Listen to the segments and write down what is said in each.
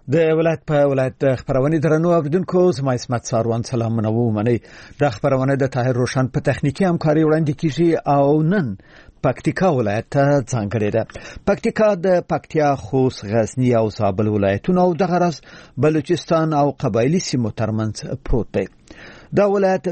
د ولایت په ولایت خبرونه درنو اوریدونکو زما اسمت ساروان سلامونه ومني د خبرونه د طاهر روشن په تخنیکی همکاري وړاندې کیږي او نن پکتیکا ولایت ته ځانګړې ده. پکتیکا د پکتیا، خوست، غزنی او زابل ولایتونو او د غرض بلوچستان او قبایلی سیمو ترمنځ پروت دی. دا ولایت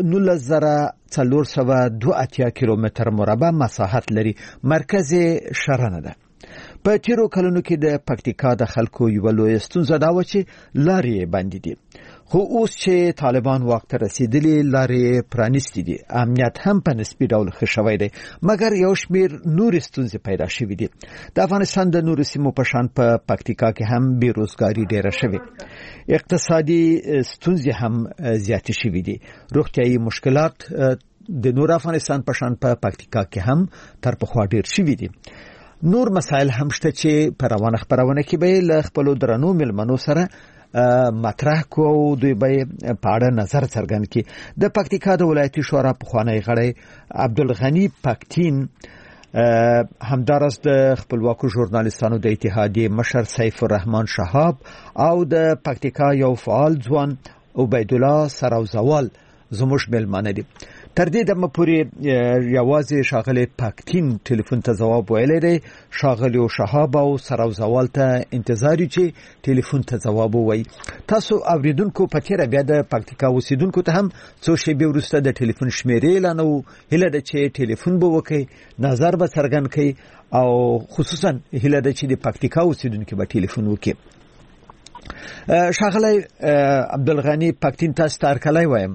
19,482 کیلومتر مربع مساحت لري. مرکز شرنه ده. په تیرو کلونو کې د پکتیکا د خلکو یو لوی ستونزه دا و چې لارې بندې دي، خو اوس چې طالبان واک ته رسیدلي لارې پرانیستې دي. امنیت هم په نسبي ډول ښه شوی دی، مګر یو شمېر نورې ستونزې پیدا شوې دي. د افغانستان د نورو سیمو په شان په پکتیکا کې هم بیروزګاري ډېره شوې، اقتصادي ستونزې هم زیاتې شوې دي. روغتیايي مشکلات د نور افغانستان په شان په پکتیکا کې هم تر پخوا ډېر شوي دي. نور مسائل هم شته چې په روانه خبرونه کې به له خپل درنو ملمنو سره مطرح کوو. دوی به په اړه نظر څرګند کړي. د پکتیکا د ولایتي شورا پخوانی غړی عبدالغنی پکتین، همدارس د خپلواکو ژورنالیستانو د اتحادیې مشر سیف الرحمن شهاب او د پکتیکا یو فعال ځوان عبید الله سراوزوال زموږ ملمانه دي. تر دې دمه پورې یوازې شاغلی پکتین ټلیفون ته ځواب ویلی دی. شاغلی شهاب او سراوزوال ته انتظار چې ټلیفون ته ځواب ووایي. تاسو اوریدونکو په تیره بیا د پکتیکا اوسیدونکو ته هم څو شېبې وروسته د ټلیفون شمیرې اعلانوو. هیله ده چې ټلیفون به وکړي، نظر به څرګند کړي او خصوصا هیله ده چې د پکتیکا اوسیدونکو به ټلیفون وکړي. شاغلی عبدالغنی پکتین، تاسو ته هرکلی وایم.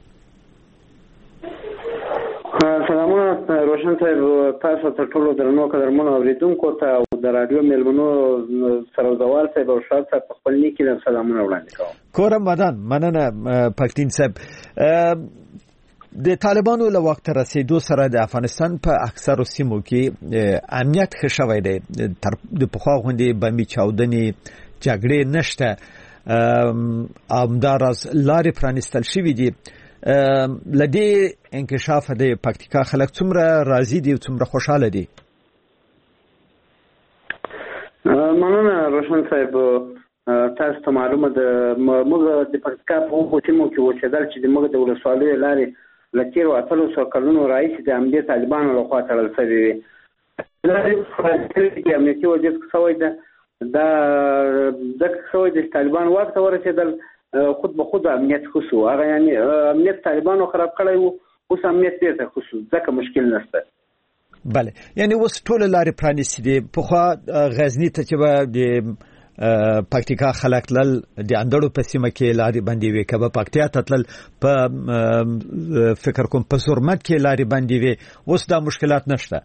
سلامونه روشن صاحب، تاسو ته ټولو درنو قدرمنو اوریدونکو ته او د رادیو ملمنو سراوزوال صاحب او شاد صاحب په خپل نیکی له سلامونه وړاندې کوم. کورم ودان مننه پکتین صاحب. د طالبانو له وخت رسیدو سره د افغانستان په اکثرو سیمو کې امنیت ښه شوی دی. تر د پخوا غوندې بمبي چاودنې جګړې نشته. همداراز لارې پرانیستل شوې دي. لدې انکشاف د پکتیکا خلک څومره راضي دي او څومره خوشاله دي؟ مننه روشن صاحب، تاسو ته معلومه ده موږ د پکتیکا په هغو سیمو کې اوسېدل چې موږ د ولسوالیو لارې له تېرو 800 کلونو راهیسې د همدې طالبانو لخوا تړل شوې وې. امنیتي وضعیت شوی ده، دا ځکه شوی ده چې طالبان واک ته ورسېدل، خود به خود امنیت خصو هغه یعنی امنیت طالبانو خراب کړی وو، اوس امنیت بیرته خصو، ځکه مشکل نشته. بله، یعنی اوس ټول لارې پرانیستې دي. پخوا غزنی ته چې به د پکتیکا خلک تلل د اندړو په سیمه کې لارې بندې وې، که به پکتیا ته تلل په فکر کوم په زرمت کې لارې بندې وې. اوس دا مشکلات نشته.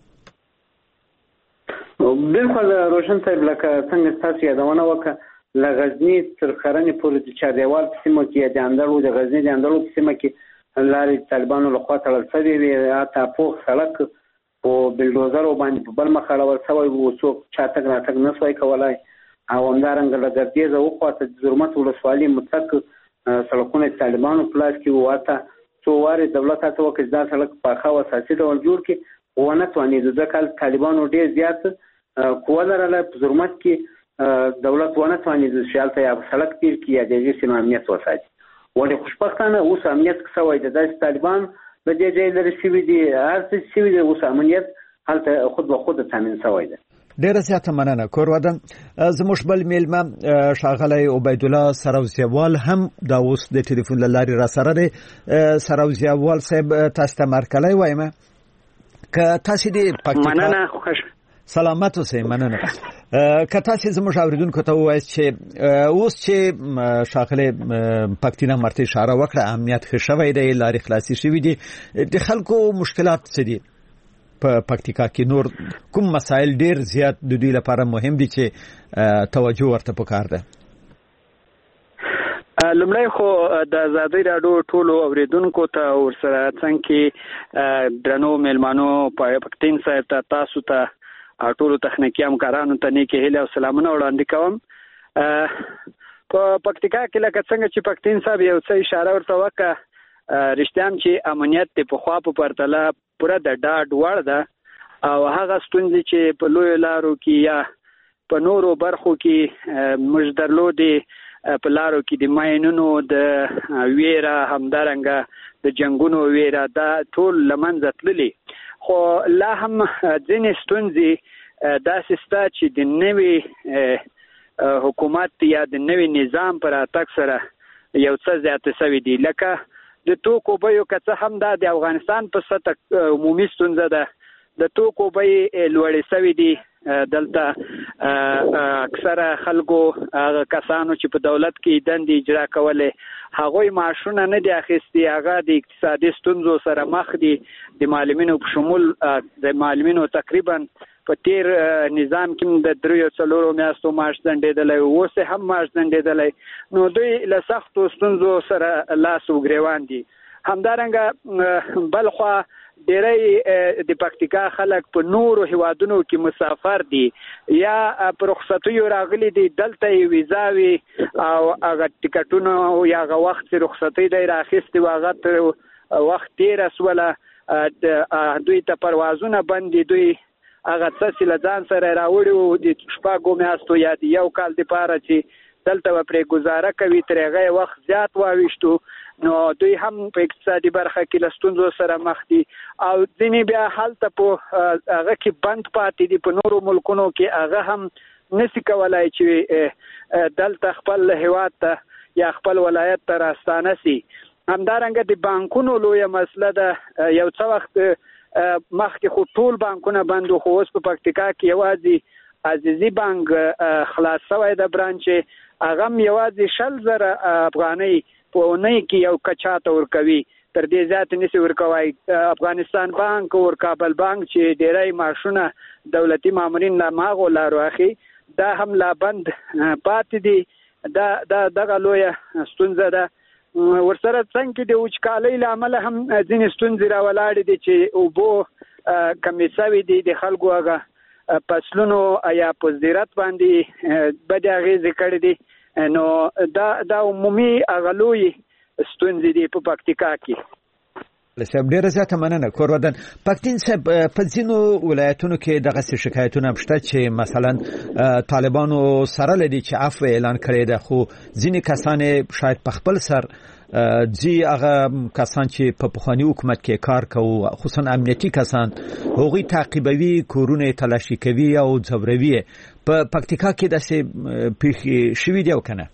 بالکل روشن صاحب، لکه څنګه تاسو یادونه وکړه، له غزنی تر خرنې پورې د چاردیوال په سیمه کې د اندړو د غزنی د اندړو په سیمه کې لارې طالبانو لخوا تړل شوې وې. حتی پوخ سړک په بلډوزرو باندې په بل مخ اړول شوی و، څوک چا تګ راتګ نه شوی کولی. او همدارنګه له ګردیزه وخواته د زرمت ولسوالي مطلق سړکونه طالبانو په لاس کې وو. حتی څو وارې دولت هڅه وکړه چې دا سړک په ښه او اساسي ډول جوړ کړي، ونه توانېدو ځکه طالبانو ډېر زیات قوه لرله. په زرمت کې دولت ونه توانېدو چې هلته یا سړک تېر کړي یا د هغې سیمې امنیت وساتي. ولې خوشبختانه اوس امنیت شوی دی، داسې طالبان له دې ځای لرې شوي دي، هر څه شوي دي، اوس امنیت هلته خود به خود تامین شوی دی. ډیره زیاته مننه. کور ودان زموږ بل میلمه شاغلی عبید الله سراوزوال هم دا اوس د ټلیفون له لارې را سره دی. سراوزوال صاحب، تاسو ته مرکلی وایم. که تاسو دې پکتیکا مننه خوښ سلامت اوسئ. مننه. که تاسو زموږ اوریدونکو ته ووایئ چې اوس چې شاغلی پکتینا مرته اشاره وکړه امنیت ښه شوی دی، لارې خلاصې شوي دي، د خلکو مشکلات څه دي په پکتیکا کې؟ نور کوم مسایل ډیر زیات د دوی لپاره مهم دي چې توجه ورته پکار ده؟ لومړی خو د آزادۍ راډیو ټولو اوریدونکو ته ورسره څنګه درنو میلمانو پکتین صاحب ته، تاسو ته، ټولو تخنیکي همکارانو ته نیکې هیلې او سلامونه وړاندې کوم. په پکتیکا کې لکه څنګه چې پکتین صاحب یو څه اشاره ورته وکړه، رښتیا هم چې امنیت د پخوا په پرتله پوره د ډاډ وړ ده، او هغه ستونزې چې په لویو لارو کې یا په نورو برخو کې موږ درلودې په لارو کې د ماینونو د ویره همدارنګه د جنگونو ویره دا ټول لمنځه تللي خو لا هم ځینې ستونزې داسې سته چې د نوي حکومت یا د نوي نظام پر راتګ سره یو څه زیاتې شوي دي لکه د توکو بیو که څه هم دا د افغانستان په سطح عمومي ستونزه ده د توکو بیې لوړې شوي دي دلته اکثره خلکو هغه کسانو چې په دولت کې دندې اجرا کولې هغوی معاشونه نه دي اخیستي هغه د اقتصادي ستونزو سره مخ دي د معلمینو په شمول د معلمینو تقریبا په تیر نظام کې د 3-4 میاشتو معاش ځنډېدلی اوس هم معاش ځنډېدلی نو دوی له سختو ستونزو سره لاس وګریوان دي همدارنګه بلخوا ډېری د پکتیکا خلک په نورو هیوادونو کې مسافر دي یا په رخصتیو راغلي دي دلته یې ویزاوي او هغه ټیکټونه یا هغه وخت چې رخصتۍ دی راخیستې و هغه تر وخت تېره سوله دوی ته پروازونه بند دي دوی هغه څه چې له ځان سره راوړي وو د 6 میاشتو یا د 1 کال دپاره چې دلته به پرې ګزاره کوي تر هغه وخت زیات واویشتو نو دوی هم په اقتصادي برخه کې له ستونزو سره مخ دي او ځینې بیا هلته په هغه کې بند پاتې دي په نورو ملکونو کې هغه هم نشي کولای چې دلته خپل هیواد ته یا خپل ولایت ته راستانه سي همدارنګه د بانکونو لویه مسله ده یو څه وخت مخکې خو ټول بانکونه بند خو اوس په پکتیکا کې یوازې عزیزي بانک خلاص شوی د برانچ هغه هم یوازې 100,000 افغانۍ په اونۍ کې یو کچاته ورکوي تر دې زیات نشي ورکوي افغانستان بانک او کابل بانک چې ډېری معاشونه دولتي مامورین لا ماغو لارو اخی دا هم لا بند پاتې دي دغه لویه ستونزه ده ورسره څنګه د وچکالۍ له امله هم ځینې ستونزې راولاړې دي چې اوبو کمې شوي دي د خلکو هغه فصلونو یا په زراعت باندې بدې اغېزې کړې دي نو دا عمومي هغه لوی ستونزې دي په پکتیکا کې صاحب ډیره زیاته مننه کورودن پکتین صاحب په ځینو ولایتونو کې دغه شکایتونه شته چې مثلا طالبانو سره لدی چې عفو اعلان کړی ده خو ځینې کسان شاید په خپل سر ځي هغه کسان چې په پخوانی حکومت کې کار کوي خصوصا امنیتي کسان هغوی تعقیبوي کورونه تلاشي کوي او ځوروي په پکتیکا کې داسې پیښې شوي دي او کنه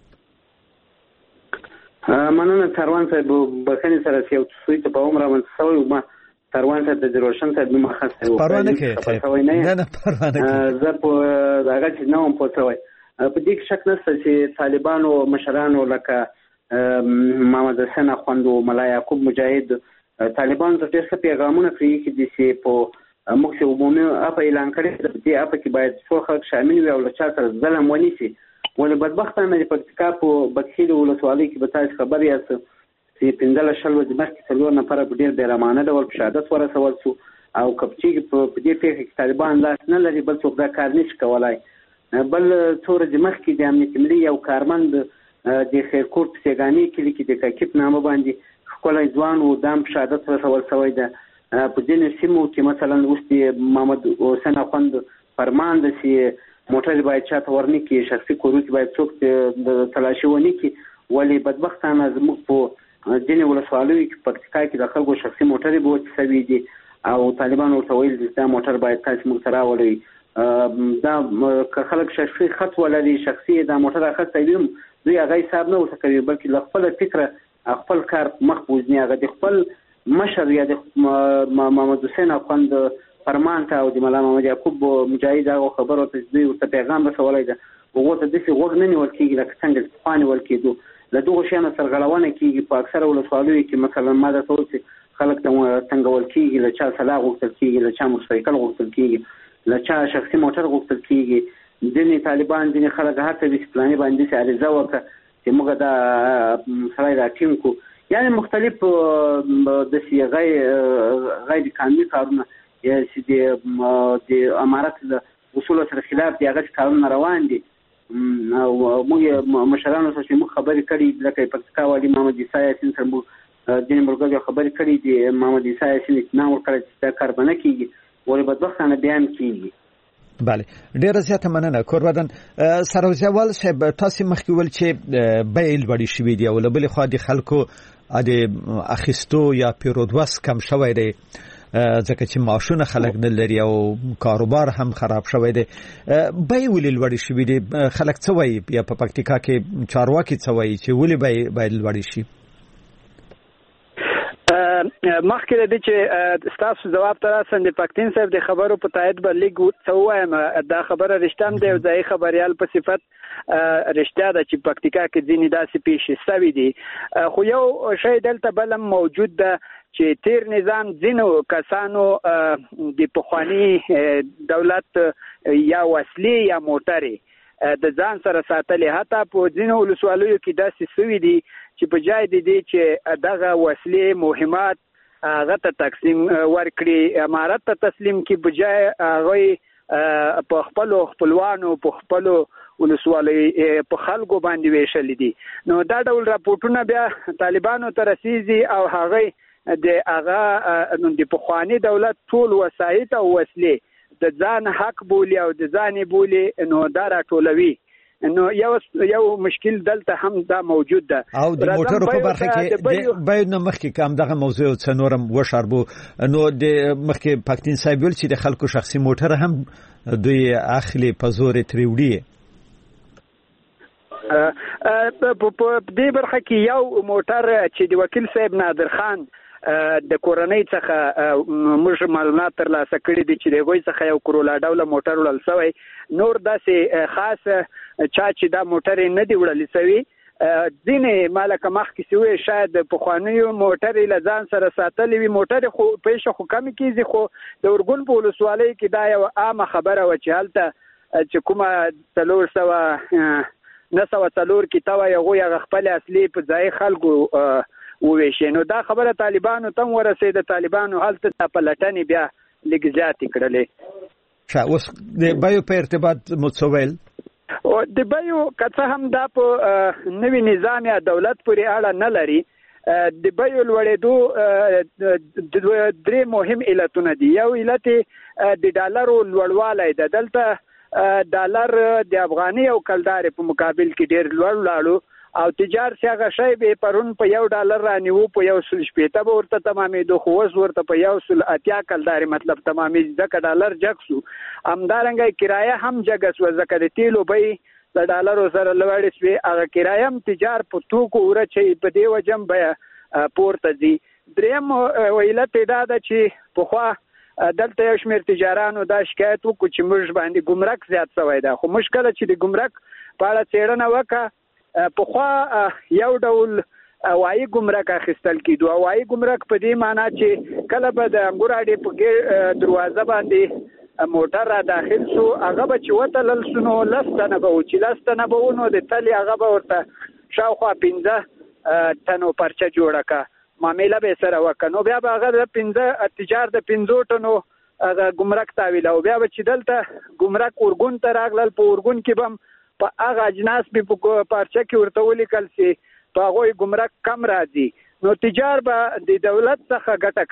مننه تروان صاحب بخښنې سره یو څه ته په عمر منځ ما تروان صاحب د روشن صاحب نوم خاصه پروانه کې نه پروانه کې زه په هغه چې نوم پوښتوي په دې شک نشته چې طالبانو مشرانو لکه محمد حسین اخوندو ملا یعقوب مجاهد طالبان ته ډېر څه پیغامونه کوي چې په موږ عمومي اپ اعلان کړی دې اپ کې باید څو خلک شامل وي او له چا سره ظلم ونی شي ولې بدبختانه د پکتیکا په بکسیل ولسوالۍ کې به تاسو خبر یاست چې 15 شل ورځې مخکې 4 نفر په ډېر بیرمانه ډول په شهادت ورسول شو او کپچې په دې پیښه کې طالبان لاس نه لري بل څوک دا کار نشي کولای بل څو ورځې مخکې د امنیتي ملي یو کارمند د خیرکوټ سیګانی کې د کاکیپ نامه باندې خپل ځوان او دام په شهادت ورسول شوی ده په دې سیمو کې مثلا اوس د محمد حسین اخوند فرمان د سی موټر باید چاته ورني کې شخصي کورونه باید څوک د تلاشي ونی کې ولی بدبختانه زموږ په ځینې ولسوالیو کې پکتیکا کې د خلکو شخصي موټر به وڅوي دي او طالبان ورته ویل دا موټر باید تاسو موږ سره ولري دا خلک شخصي خط ولري شخصي دا موټر اخیسته وي دوی هغه حساب نه وکوي بلکې له خپل فکر خپل کار مخ بوزنی هغه د خپل مشر یا د محمد حسین اخوند فرمان ته او د مولا محمد یعقوب مجاهد هغه خبرو ته دوی ورته پیغام رسولای ده هغه ته د څه وګ نه نیول کېږي لکه څنګه پانی ول کېدو له دغه شیانو سرغړونه کېږي په اکثره ولسوالیو کې مثلا ماده ټول خلک ته څنګه ول کېږي له چا صلاح غوښتل کېږي له چا موټرسایکل غوښتل کېږي له چا شخصي موټر غوښتل کېږي ځینې طالبان ځینې خلک هڅه وکړي پلانې باندې عریضه وکړه چې موږ دا سړی راټینګ کړو یعنی مختلف د غیر قانوني کارونه یا چې د امارت د اصول سره خلاف دی هغه کارونه روان دي او موږ مشرانو سره موږ خبرې کړې لکه پکتیکا والی محمد عیسی یاسین سره موږ د مرګو خبرې کړې دي محمد عیسی یاسین اطمینان ورکړ چې دا کار بنه کیږي ولې بدبختانه بیان کیږي بله ډیره زیاته مننه کوروادن سروزیوال صاحب تاسو مخکې ول چې بیل وړي شوې دی او بل خو د خلکو د اخیستو یا پیرودوس کم شوی دی ځکه چې معاشونه خلک نه لري او کاروبار هم خراب شوی دی بای ولې لوړ شوی دی خلک څه وایي یا په پکتیکا کې چارواکي څه وایي چې ولې بای لوړ شي مخکې د چې تاسو جواب تر اساس د پکتین صاحب د خبرو په تایید باندې څه وایم دا خبره رښتام دی او ځای خبريال په صفت رښتیا ده چې پکتیکا کې ځینې داسې پیښې سوي دي خو یو شی دلته بلم موجود ده چې تیر نظام ځینو کسانو د پخوانی دولت یا وسلې یا موټرې د ځان سره ساتلې حتی په ځینو ولسوالیو کې داسې سوي دي چې په جای دي چې دغه وسلې مهمات هغه ته تقسیم ورکړي امارت ته تسلیم کی په جای هغه په خپلوانو په خپلو ولسوالۍ په خلکو باندې ویشل دي نو دا ډول راپورټونه بیا طالبانو ته رسیږي او هغه د هغه د پخوانی دولت ټول وسایط او وسلې د ځان حق بولی او د ځان بولی نو دا راټولوي نو یو مشکل دلته هم دا موجود ده او د موټرو په برخه کې باید نو مخکې کوم دغه موضوع څنورم وشاربو نو د مخکې پکتین صاحب ول چې د خلکو شخصي موټر هم دوی اخلي په زور تریوډي په دې برخه کې یو موټر چې د وکیل صاحب نادر خان د کورنۍ څخه موږ معلومات ترلاسه کړي دي چې دغه څخه یو کرولا ډول موټر ولل سوی نور داسې خاص چا چې دا موټر نه دی وړل سوی ځینې مالک مخکې سوی شاید په خوانیو موټر لزان سره ساتلې وي موټر خو پېښه خو کم کیږي خو د ورګون په ولسوالۍ کې دا یو عامه خبره و چې هلته چې کومه 304 کې تا یو خپل اصلي په ځای خلکو وویشي نو دا خبره طالبانو تم ورسېد طالبانو هلته په لټنې بیا لږ زیاتې کړلې اوس د بایو په ارتباط متصول او د بایو کڅه هم دا په نوی نظام یا دولت پورې اړه نه لري د بایو لوړېدو د درې مهم علتونه دي یو علت د ډالرو لوړوالی ده دلته ډالر د افغاني او کلدار په مقابل کې ډېر لوړ لاړو او تجار څنګه شی به پرون په $1 رانیو په 1.80 به ورته تمامې خو اوس ورته په 1.80 کلدار مطلب تمامې ځکه ډالر جګسو همدارنګه کرایه هم جګس و ځکه د تیلو به د ډالر سره لوړ شي هغه کرایه هم تجار په توکو ورچي په دی وجم به پورته دي دریم ویلت دا ده چې په خوا دلته یو شمېر تجارانو دا شکایت وکړو چې موږ باندې ګمرک زیات شوی ده خو مشکل چې د ګمرک په اړه څېړنه وکړه په خوا یو ډول وایي ګمرک اخیستل کیدو وایي ګمرک په دې معنی چې کله به د انګور اډې په دروازه باندې موټر را داخل شو هغه به چې وتلل شنو لستنه به چې لستنه به نو د تلی هغه به ورته شاوخوا 15 تنو پرچه جوړه کا معاملې به سره وکنو بیا به هغه د 15 تجار د 15 ټنو هغه ګمرک تاویل او بیا به چې دلته ګمرک ورګون ته راغلل په ورګون کې بم په هغه اجناس به په پارچه کې ورته ولیکل سي په هغه ګمرک کم راځي نو تجار به د دولت څخه ګټه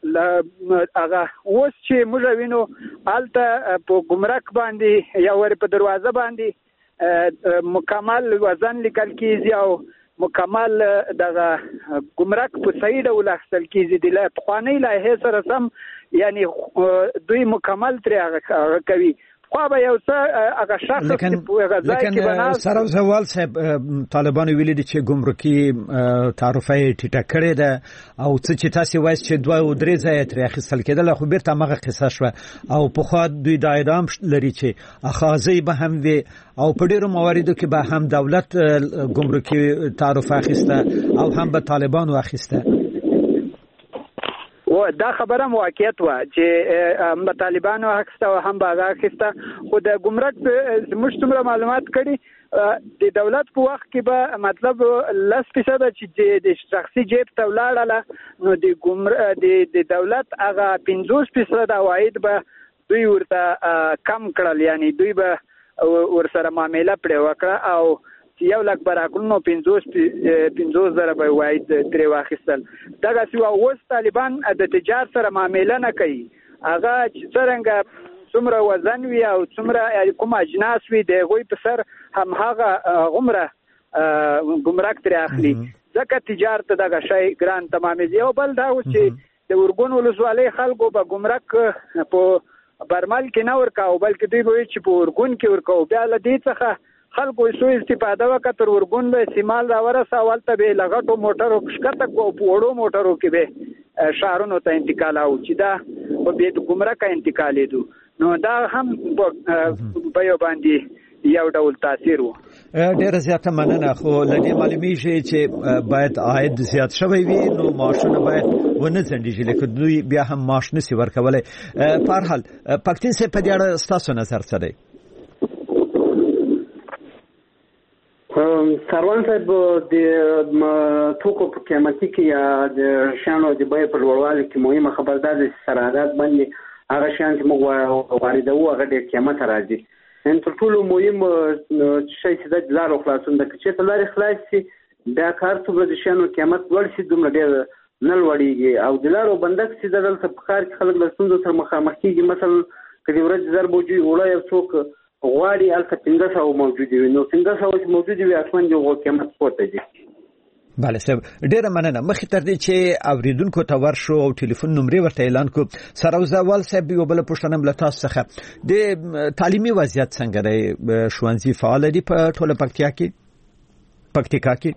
کړو هغه اوس چې موږ وینو الته په ګمرک باندې یا ور په دروازه باندې مکمل وزن لیکل کیږي او مکمل دغه ګمرک په صحیح ډول اخیستل کیږي د لپخوانی لایحه سره سم یعنی دوی مکمل تر کوي خو به یو څه هغه شخص په غزا کې بنا سره زوال صاحب طالبانو ویلي دي چې ګمرکي تعرفه ټیټه کړې ده او څه چې تاسو وایي چې 2 او 3 ځای تر اخیستل کېدل خو بیرته مغه قصه شو او په خو دوی د اعدام لري چې اخاذي به هم وي او په ډیرو مواردو کې به هم دولت ګمرکي تعرفه اخیسته او هم به طالبانو اخیسته و دا خبره واقعیت و چې هم طالبانو اخیسته او هم باغ اخیسته خو د ګمرک مشتمل معلومات کړي د دولت په وخت کې به مطلب 10% چې د شخصي جیب ته ولاړه نو د ګمرک د دولت هغه 50% عواید به دوی ورته کم کړل یعنی دوی به ورسره معامله پرې وکړه او یو لک براکونو 50,000 به واید تر واخیستل دغه سی اوس طالبان د تجارت سره معامله نه کوي هغه چې څنګه څومره وزن وي او څومره کوم اجناس وي د هغوی په سر همهغه غومره ګمرک ترې اخلي ځکه تجارت دغه شی ګران تمامېږي. او بل دا اوس چې د ورګون ولسوالۍ خلکو به ګمرک په برمل کې نه ورکاو بلکې دوی به وایي چې په ورګون کې ورکاو. بیا له دې څخه خلکو سوء استفاده وکړه تر ورګون به استعمال راورسه هلته به یې له غټو موټرو ښکته کړو په وړو موټرو کې به ښارونو ته انتقالاو چې دا په بې ګمرکه انتقالېدو. نو دا هم په یو باندې یو ډول تاثیر و. ډېره زیاته مننه. خو له دې معلومیږي چې باید عاید زیات شوی وي نو معاشونه باید ونه ځنډېږي لکه دوی بیا هم معاش نشي ورکولی. په هر حال پښتین صاحب په دې اړه ستاسو نظر څه دی؟ سروان صاحب د توکو په قیمتي کې یا د شیانو د بیې په لوړوالي کې مهمه خبر دا ده چې صادرات باندې هغه شیان چې موږ واردوو هغه ډېر قیمته راځي. تر ټولو مهم شی چې د لارو خلاصون ده، که چېرته لارې خلاص شي بیا کار څومره د شیانو قیمت لوړ شي دومره ډېر نه لوړېږي. او د لارو بندک چې دلته په ښار کې خلک له ستونزو سره مخامخ کېږي. مثلا که د ورځې 1000 بوجۍ اوړه یو څوک غواړي هلته 1500 موجود وي، نو 1500 چې موجود وي اصلا د هغو قیمت پورته ځي. بله صاحب ډېره مننه. مخکې تر دې چې اوریدونکو ته ورشو او ټلیفون نمرې ورته اعلان کړو، سروزوال صاحب یو بله پوښتنه له تاسو څخه د تعلیمي وضعیت څنګه دی؟ ښوونځي فعال دي په ټوله پکتیکا کې؟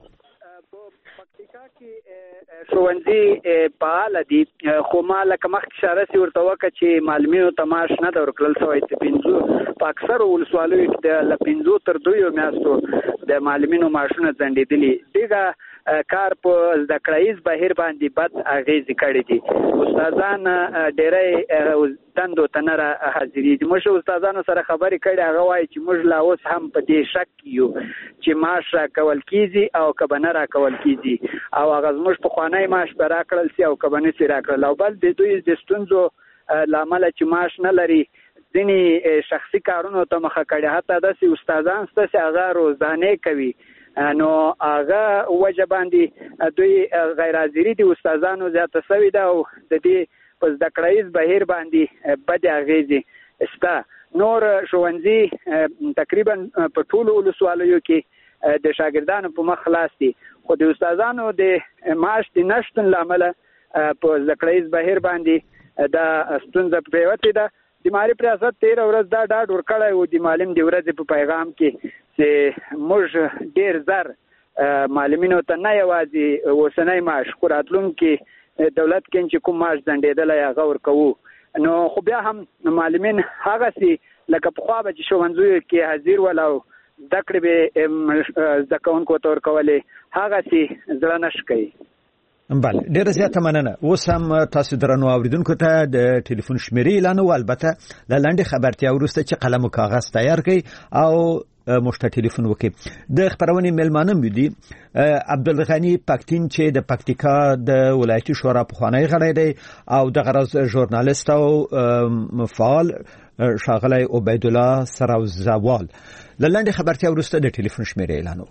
ښوونځي فعال دي، خو ما لکه مخکې اشاره سي ورته وکړه چې معلمینو ته معاش نه ده ورکړل سوی. په اکثرو ولسوالیو کې له 5 تر 2 میاشتو د معلمینو معاشونه ځنډېدلي. دغه کار په زده کړایز بهیر باندې بد اغېزې کړې دي. استادان ډېری دندو ته نه حاضرېږي. موږ استادانو سره خبرې کړې، هغه وایي چې موږ لا اوس هم په دې شک یو چې معاش راکول کېږي او که به نه راکول کېږي، او هغه زموږ پخوانی معاش به راکړل سي او که به نه سي راکړل. او بل د دوی د ستونزو له امله چې معاش نه لري ځینې شخصي کارونو ته مخه کړي. حتی داسې استادان شته چې هغه روزانې کوي، نو هغه وجه باندې دوی غیر حاضري د استادانو زیاته شوې ده او د دې په زده کړایز بهیر باندې بدې اغېزې شته. نور ښوونځي تقریبا په ټولو ولسوالیو کې د شاګردانو په مخ خلاص دي، خو د استادانو د معاش د نشتون له امله په زده کړایز بهیر باندې دا ستونزه پرېوتې ده. د معلم ریاست 13 ورځ دا ډاډ ورکړی و د معلم د ورځې په پیغام کې چې موږ ډېر زر معلمینو ته نه یوازې اوسنی معاش خو راتلونکي دولت کې چې کوم معاش ځنډېدلی هغه ورکوو. نو خو بیا هم معلمین هغسې لکه پخوا به چې ښوونځیو کې حاضر ول او زده کړې به زده کوونکو ته ورکولې، هغسې زړه نه ښه کوي. بله ډېره زیاته مننه. اوس هم تاسو درنو اوریدونکو ته د ټلیفون شمیرې اعلانوو، البته له لنډې خبرتیا وروسته چې قلم او کاغذ تیار کړئ او موږ ته ټلیفون وکړي. د خپرونې میلمانه مو دي عبدالغني پکتین چې د پکتیکا د ولایتي شورا پخوانی غړی دی او دغه راز ژورنالیست او فعال ښاغلی عبیدالله سروزوال. له لنډې خبرتیا وروسته د ټلیفون شمیرې اعلانوو.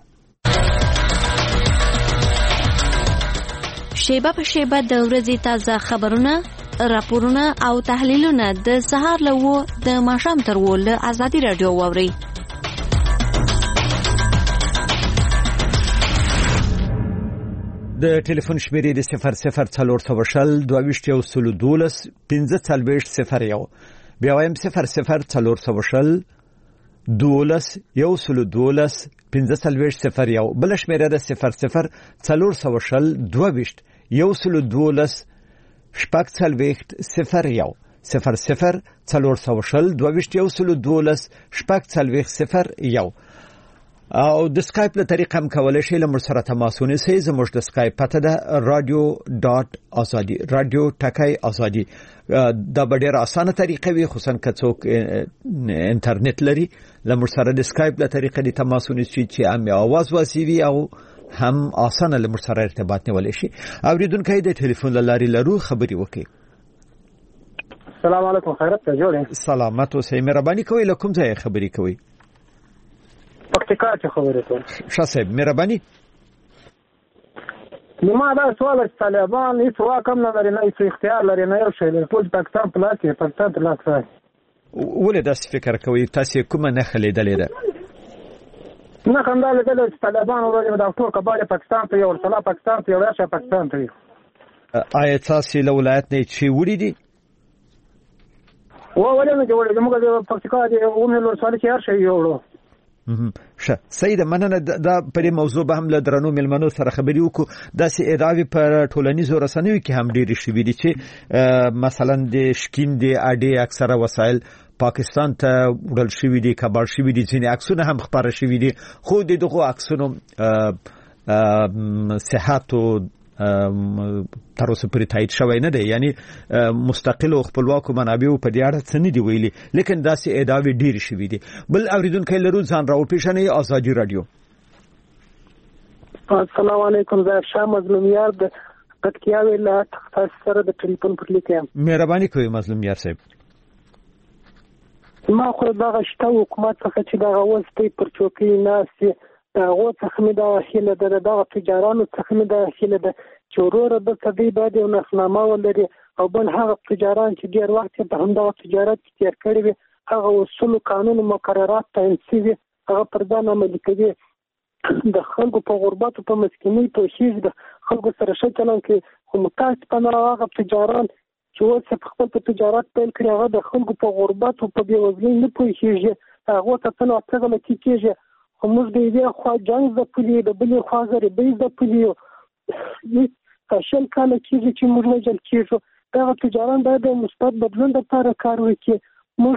شیبه په شیبه د ورځې تازه خبرونه، راپورونه او تحلیلونه د سهار له 9 د ماښام تر 10 له ازادي رادیو واورئ. د ټلیفون شمیرې د 0040 22 1540 بیا وایم 0040 12 1540 بل شمیره د 0040 22 12 0040 22 او د سکایپ له طریقه هم کولای شئ له موږ سره تماس ونیسئ. زموږ د سکایپ پته ده radio.azadi radio ټکی ازادي. دا به ډېره اسانه طریقه وي، خصوصا که څوک انټرنیټ لري. له موږ سره د سکایپ له طریقه د تماس ونیسئ چې هم اواز واسي او هم اسانه له موږ سره ارتباط نیولی شي. اوریدونکي د ټلیفون له لارې لرو خبرې وکړي. السلام علیکم، خیرت ته جوړې. سلامت اوسئ، مهرباني کوئ. له کوم ځای خبرې کوئ؟ پکتیکا چې خبرې کوم. ښه صاحب مهرباني. نو ما دا سوال چې طالبان هیڅ واک هم نه لري، نه هیڅ اختیار لري، نه یو شی لري. ټول پاکستان په لاس کې، پاکستان په لاس کې. ولې داسې فکر کوئ؟ تاسې کومه نښه لیدلې ده؟ نه خندا لیدلې چې طالبان ورته د ټول کباله پاکستان ته یو سلا پاکستان ته یو راشه پاکستان ته آیا تاسې له ولایت نه چې وړي دي؟ ولې نه جوړې موږ د پکتیکا د اونلو سوال کې هر شي یوړو. ښه سیده مننه. دا په دې موضوع به هم له درنو مېلمنو سره خبرې وکړو. داسې ادعاوې په ټولنیزو رسنیو کې هم ډېرې شوي دي چې مثلا د شکیم د اډې اکثره وسایل پاکستان ته وړل شوي دي، کباړ شوي دي، ځینې عکسونه هم خپاره شوي دي، خو د دغو عکسونو صحت او تر اوسه پورې تایید شوی نه دی، یعنی مستقل او خپلواکو منابعو په دې اړه څه نه دي ویلي، لیکن داسې ادعاوې ډېرې شوي دي. بل اوریدونکی لرو، ځان راوپېژنئ. ازادي راډیو. السلام علیکم. زه شاه مظلومیار د پکتیا ولایت تاسو سره د ټلیفون پر لیک یم. مهرباني کوئ مظلومیار صاحب. ما خو دغه شته حکومت څخه چې دغه وسپې پر چوکۍ ناستې هغه څخه مې دا هیله ده، دغه تجارانو څخه مې دا هیله ده چې وروره دلته دوی باید یو نصنامه ولري، او بل هغه تجاران چې ډېر وخت یې په همدغه تجارت کې تېر کړی وي هغه اصول قانون مقررات تعیین شوي هغه پر ځان عملي کوي. د خلکو په غربت او په مسکینۍ توشیږي، د خلکو سره ښه چلند کوي، خو متاسفانه هغه تجاران چې اوس په خپل په تجارت پیل کړي هغه د خلکو په غربت او په بېوزلۍ نه پوهېږي، هغو ته څه ناڅه غلطي کېږي. خو موږ د یوې خوا جنګ ځپلي، د بلې خوا غریبۍ ځپلي، 100 کاله کېږي چې موږ وژل کېږو. دغه تجاران باید د مثبت بدلون لپاره کار وکړي. موږ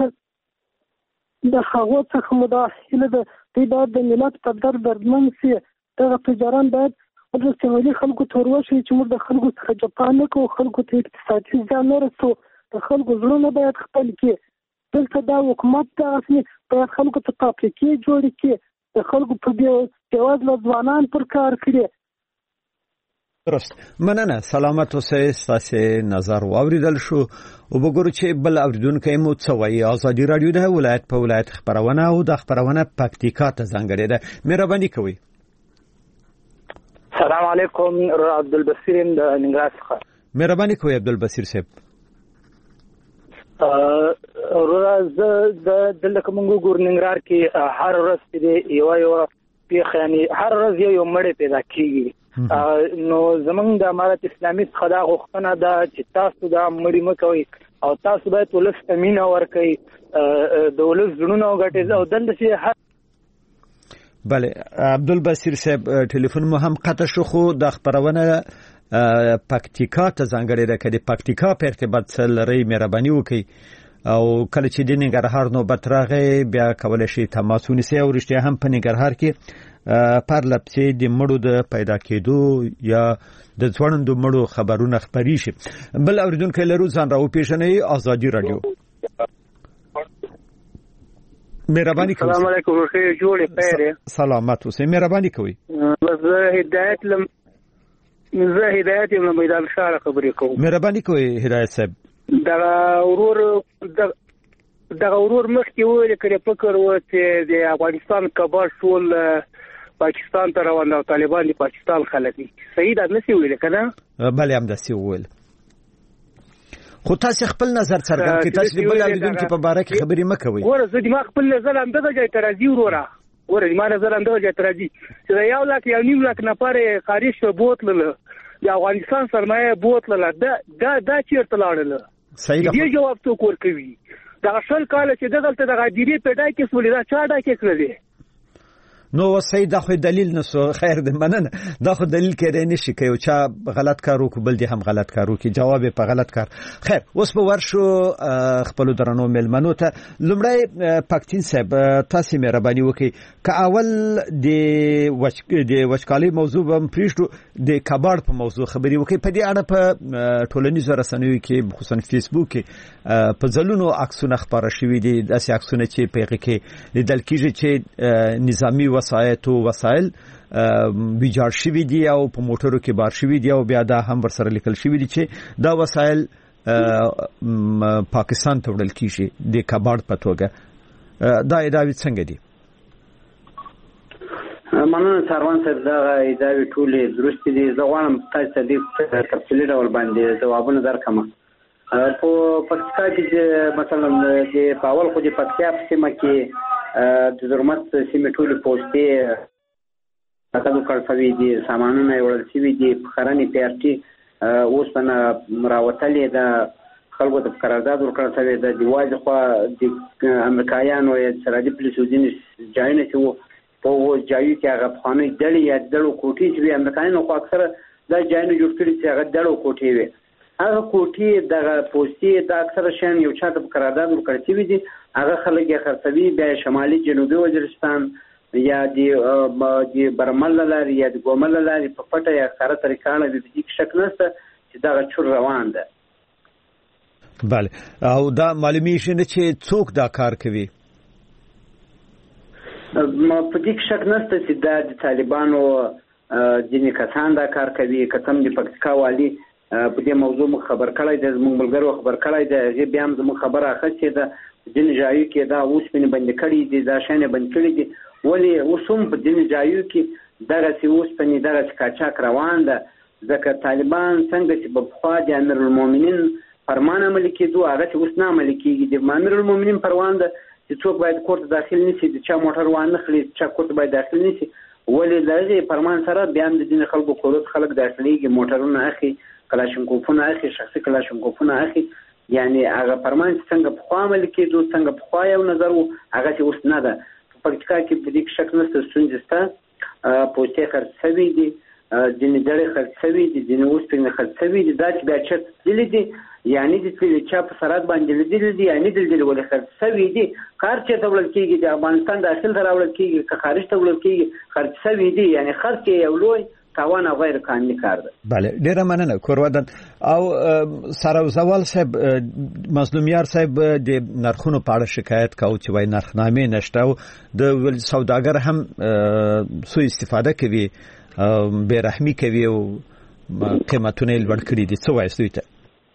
د هغو څخه مو دا هیله ده دوی باید د ملت په درد دردمن شي. دغه تجاران باید ولې خلکو ته وروښيي چې موږ د خلکو څخه جفا نه کوو، خلکو ته اقتصادي زیان نه رسوو، د خلکو زړونه باید خپل کړي. دلته دا حکومت دغسې باید خلکو ته فابریکې جوړې کړي، د خلکو په بېوزله ځوانان پر کار کړي. درست. مننه. سلامت اوسئ. ستاسې نظر واوریدل شو. وګورو چې بل اوریدونکی مو څه وایي. ازادي راډیو ده ولایت په ولایت خپرونه، او د خپرونه پکتیکا ته ځانګړې ده. مهرباني کوئ. سلام علیکم. عبدالبصیر د ننګرهار څخه. مهرباني کوئ عبدالبصیر صاحب. ورځ د دلته موږ ګور ننګرهار کې هر ورځ دې یو پیښه، یعنی هر ورځ یو مړی پیدا کیږي. نو زمونږ د امارت اسلامي څخه دا غوښتنه ده چې تاسو دا مړی مکوئ او تاسو باید ولس ته مینه ورکړئ، د ولس زړونه وګټئ او دلته چې بله. عبدالبصیر صاحب ټلیفون مو هم قطع شو، خو د خپرونه پکتیکا ته ځانګړې ده. که د پکتیکا په ارتباط څه لرئ مهرباني وکړئ، او کله چې د ننګرهار نوبت راغی بیا کولی شئ تماس ونیسئ. او رښتیا هم په ننګرهار کې پرله پسې د مړو د پیدا کېدو یا د ځوړندو مړو خبرونه خپرې شي. بل اوریدونکی لرو، ځان راوپېژنئ. ازادي راډیو. مهرباني کوئ. السلام علیکم. خیر جوړې خیر. سلامت اوسئ. مهرباني کوئ. زه هدایت یم له میدان ښار خبرې کوم. مهرباني کوئ هدایت صاحب. دغه ورور مخکې ویل کړي فکر و چې د افغانستان کباړ ټول پاکستان ته روان او طالبان د پاکستان خلک دي. صحیح ده نسی ویل کنه؟ بله همداسې وویل. خو تاسو خپل نظر څرګند کړئ. تاسو د بل اوریدونکو په باره کې خبرې مه کوئ. ګوره زه د ما خپل نظر همدغه ځای ته راځي وروره. ګوره د ما نظر همدغه ځای ته راځي چې د 1.5 لک نفر خارج شو بوتلله، د افغانستان سرمایه بوتلله، دا چیرته لاړله؟ صحیح ده. دې جواب څوک ورکوي؟ دغه 100 کاله چې دغلته د غادرې پیدا کې سولې دا چا ډاکې کړلې؟ نو سید دا خو دلیل نسو. خیر دې مننه. دا خو دلیل کېدای نشي که یو چا غلط کار وکړي بل دې هم غلط کار وکړي، جواب په غلط کار. خیر اوس به ورشو خپل درنو مېلمنو ته. لومړی پکتین صاحب تاسو مهرباني وکړئ که اول د وچکالۍ موضوع به پریږدو، د کباړ په موضوع خبرې وکړئ. په دې اړه په ټولنیزو رسنیو کې خصوصا فیسبوک کې په ځلونو عکسونه خپاره شوي دي، داسې عکسونه چې په هغې کې لیدل کېږي چې نظامي وسایل ویجاړ شوي دي او په موټرو کې بار شوي دي، او بیا دا هم ورسره لیکل شوي دي چې دا وسایل پاکستان ته وړل کېږي د کباړ په توګه. دا ادعاوې څنګه دي؟ مننه سروان صاحب. دغه ادعاوې ټولې درستې دي. زه غواړم تاسو ته دې تفصیلي ډول باندې ځوابونه درکړم. په پکتیکا کې مثلا د پاول خو د پکتیا په سیمه کې د درمت سیمه ټولې پوسټې تاسو کارڅوي دي سامانونه وړل شوي دي خراني پیارتي اوس نه راوتلې د خلکو ته قرارداد ورکړل شوی د دیواز خو د امریکایانو یا سرحدي پولیسو ځینې ځایونه چې په ځایو کې هغه افغاني ډلې یا ډلو کوټې چې وي امریکایانو خو اکثره دا ځایونه جوړ کړي چې هغه ډلو کوټې وي هغه کوټې دغه پوستې د اکثره شیان یو چاته په قرارداد ورکړل شوي دي هغه خلک یې خرڅوي بیا شمالي جنوبي وزیرستان یا د برمل لارې یا د ګومل لارې په پټه یا ښکاره طریقه نه د دې شک نشته چې دغه چور روان ده. بله او دا معلومیږي نه چې څوک دا کار کوي. په دې شک نشته چې دا د طالبانو ځینې کسان دا کار کوي. کتم د پکتیکا والی په دې موضوع مخ خبر کړی د زموږ ملګرو خبر کړی د هغه بیا هم زموږ خبره اخیستې ده ځینې ځایو کې دا اوس په بند کړي دي دا شانه بند کړي دي ولی اوسم په ځینې ځایو کې دغه سی اوس په دغه کاچاک روان ده ځکه طالبان څنګه چې په خوا د امیر المؤمنین فرمان عملي کېدو هغه چې اوس نه عملي کېږي د امیر المؤمنین پروان ده چې څوک باید کورت داخل نشي د چا موټر وانه خلی چا کورت باید داخل نشي ولی دغه فرمان سره بیا د دین خلکو کورت خلک داخليږي موټرونه اخی کلاشینکوفونه اخی شخصي کلاشینکوفونه اخی یعنی هغه فرمان څنګه په خوا عملي کېدو څنګه په خوا یو نظر هغه چې اوس نه ده په پکتیکا کې په دې شک نشته ستونزې شته پوسټې خرڅوي دي ځینې ډلې خرڅوي دي ځینې اوس په خرڅوي دي دا چې بیا چت دي دي یعنی د چې په سرحد باندې لیدل دي یعنی د ولې خرڅوي دي کار چې تولل کېږي د افغانستان داخل ته راوړل کېږي که خارج ته وړل کېږي خرڅوي دي یعنی خرڅ یو لوی تاوان او غیر قانوني کار ده. بله ډیره مننه کورودن او سراوزوال صاحب مظلومیار صاحب د نرخونو په اړه شکایت کاوه چې وای نرخنامې نشته او د سوداګر هم سوء استفاده کوي بے رحمي کوي او قیمتونه لوړ کړي دي څه وایي ته؟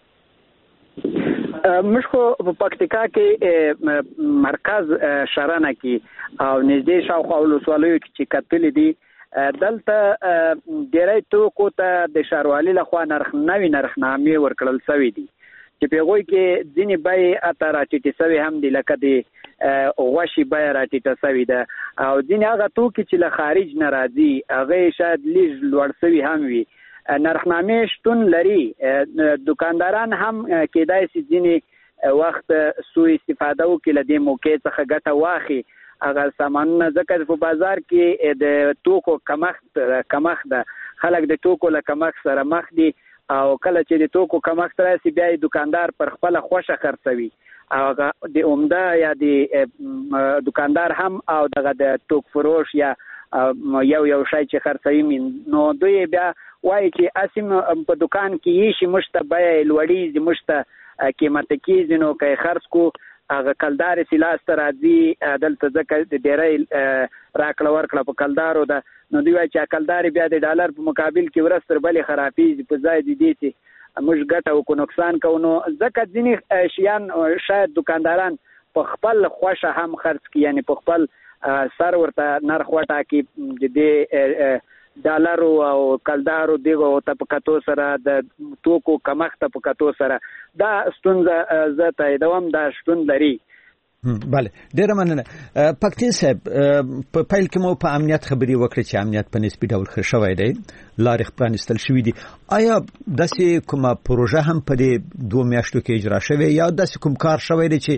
مشکو په پکتیکا کې مرکز شرانه کې او نږدې شاوخوا ولسوالیو کې چې کتلې دي دلته ډېری توکو ته د ښاروالۍ لخوا نوي نرخنامې ورکړل شوي دي چې په هغوی کې ځینې بیې اته راټیټې شوې هم دي لکه د غوښې بیه راټیټه شوې ده او ځینې هغه توکي چې له خارج نه راځي هغه شاید لږ لوړ شوي هم وي. نرخنامې شتون لري دکانداران هم کېدای شي ځینې وخت سوء استفاده وکړي له دې موقع څخه ګټه واخلي هغه سامانونه ځکه په بازار کې د توکو کمښت ده خلک د توکو له کمښت سره مخ دي او کله چې د توکو کمښت راشي بیا دکاندار پر خپل خوښه خرڅوي او د عمده یا د دکاندار هم او دغه د توک فروش یا یو شای چې خرڅوي نو دوی بیا وایي چې اسیم په دکان کې یې شي مشته بیه لوړیږي مشته قیمت کېږي نو که خرڅ کو هغه کلدار سلاس ته راځي دلته ځکه د ډېری راکړه ورکړه په کلدارو ده نو دوی وایي چې کلدار بیا د ډالر په مقابل کې ورځ تر بلې خرابېږي په ځای د دې چې موږ ګټه وکړو نقصان کوو نو ځکه ځینې شیان شاید دکانداران په خپل خوښه هم خرڅ کړي یعنی په خپل سر ورته نرخ وټاکي د دې ډالرو او کلدارو دغه ته په کتو سره د توکو کمښت په کتو سره دا ستونزه زته دوام دا شتون لري. بله ډیره مننه پکتین صاحب په پیل کې مو په امنیت خبري وکړه چې امنیت په نسبی ډول ښه شوی دی لارې پرانیستل شوې دي آیا داسې کومه پروژه هم په دې 2 میاشتو کې اجرا شوې یا داسې کوم کار شوی دی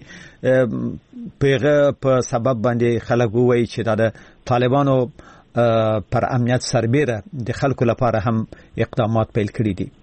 چې په سبب باندې خلک وایي چې دا د طالبانو پر امنیت سربیره د خلکو لپاره هم اقدامات پیل کړي دي؟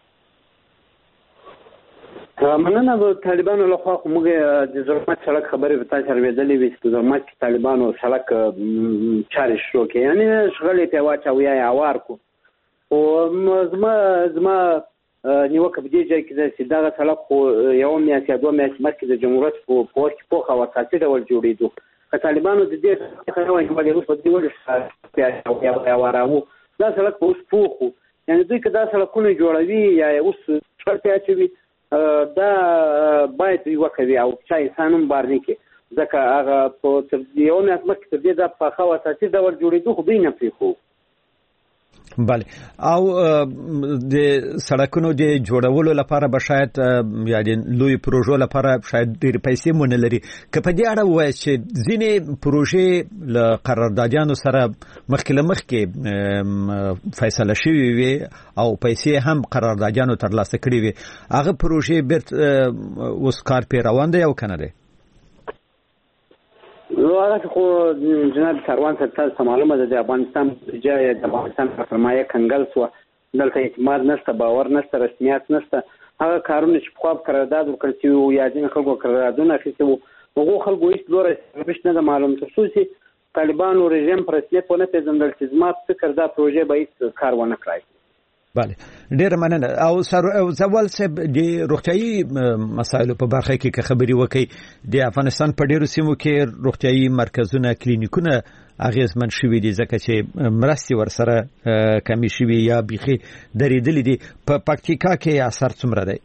مننه د طالبانو لخوا موږ د زرمت سړک خبرې په تاسو راوېدلې وي چې زرمت کې طالبانو سړک چارې شروع کړي یعنی شغلې په واچو یا اوار کو او زما نیوکه په دې ځای کې چې دا سړک خو یو میاشت یا 2 میاشتې مخکې د جمهوریت په پور کې په خواصاتي ډول جوړېدو که طالبانو د دې څخه وایي چې روس په دې ولې یا وراو دا سړک اوس پوخو یعنی دوی که دا سړکونه جوړوي یا اوس څرته اچوي دا باید یو کوي او چې انسانم بار نه کې ځکه هغه په یو نه مخکې د دې د په خواصاتي ډول جوړېدو خو دوی نه پریخو. بله او د سړکونو د جوړولو لپاره به شاید یا د لوی پروژو لپاره شاید ډېر پیسې مونږ لري که په دې اړه وایي چې ځینې پروژې له قراردادیانو سره مخکې فیصله شوی وي او پیسې هم قراردادیانو ترلاسه کړې وي هغه پروژې بیرته اوس کار پې روان دی او کنه دی هغه خو جناب سروان صاحب تاسو معلومه ده د افغانستان بودجه د افغانستان په فرمایه کنګل شو دلته اعتماد نشته باور نشته رسمیت نشته هغه کارونه چې په قرارداد وکړ چې یا ځین خلکو قراردادونه اخیستي وو هغه خلکو هیڅ لوړ نه ده معلوم خصوصي طالبانو رژیم پر رسمیت ونه پیژندل چې زما فکر دا پروژه به هیڅ کار ونه کړی بله ډیر مننه او زوال صاحب د روغتيایي مسایلو په برخه کې خبري وکي د افغانستان په ډیرو سیمو کې روغتيایي مرکزونه کلینیکونه اغیزمن شوي دي ځکه چې مرستي ورسره کمی شوي یا بيخي درېدلې دي په پکتیکا کې اثر څومره دی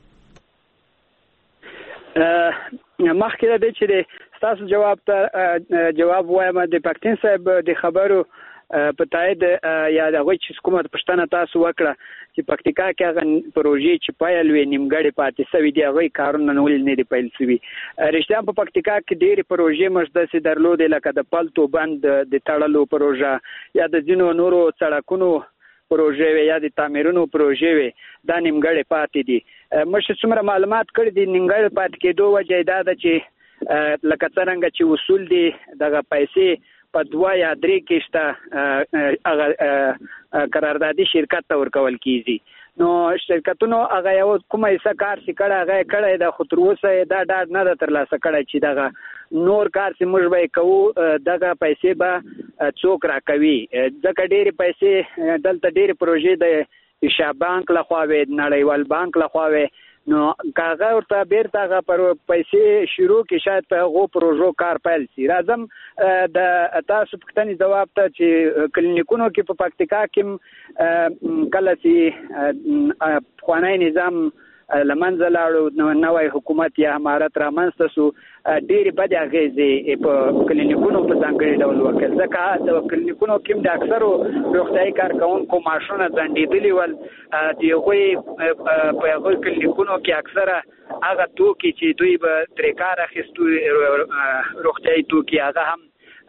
مخکې د چې تاسو جواب وایم د پکتین صاحب د خبرو په تایید یا د غوښ حکومت پښتنه تاسو وکړه چې پکتیکا کې هغه پروژې چې پایل وي نیمګړې پاتې سوي دي هغه کارونه نول نه دي پیل سوي رښتیا په پکتیکا کې ډېری پروژې مشدسي درلودې لکه د پلتو بند د تړلو پروژه یا د جنو نورو سړکونو پروژې یا د تعمیرونو پروژې دا نیمګړې پاتې دي مشه څومره معلومات کړی دي نیمګړې پاتې کېدو وجه دا ده چې لکه څنګه چې اصول دي دغه پیسې په 2 یا 3 کې شته قراردادي شرکت ته ورکول کیږي نو شرکتونو هغه یو کومه حصہ کار چې کړه د خطروسه دا ډاډ نه ترلاسه کړی چې دغه نور کار چې موږ به کوو دغه پیسې به څوک راکوي ځکه ډېری پیسې دلته ډېری پروژې د ایشا بانک لخوا وي نړیوال بانک لخوا وي نو کاغه ورته بیرته هغه پر پیسې شروع کې شاید په هغو پروژو کار پیل شي راځم د تاسو پښتني جواب ته چې کلینیکونو کې په پکتیکا کې کله چې خوانی نظام لمنځه لاړو نوې حکومت یا امارت رامنځته شو ډېری بد اغیزې په کلینیکونو په ځانګړي ډول وکړ ځکه د کلینیکونو کې د اکثرو روغتیايي کارکونکو معاشونه ځنډېدلي ول د هغوی په هغوی کلینیکونو کې اکثره هغه توکي چې دوی به ترې کار اخیستو روغتیايي توکي هغه هم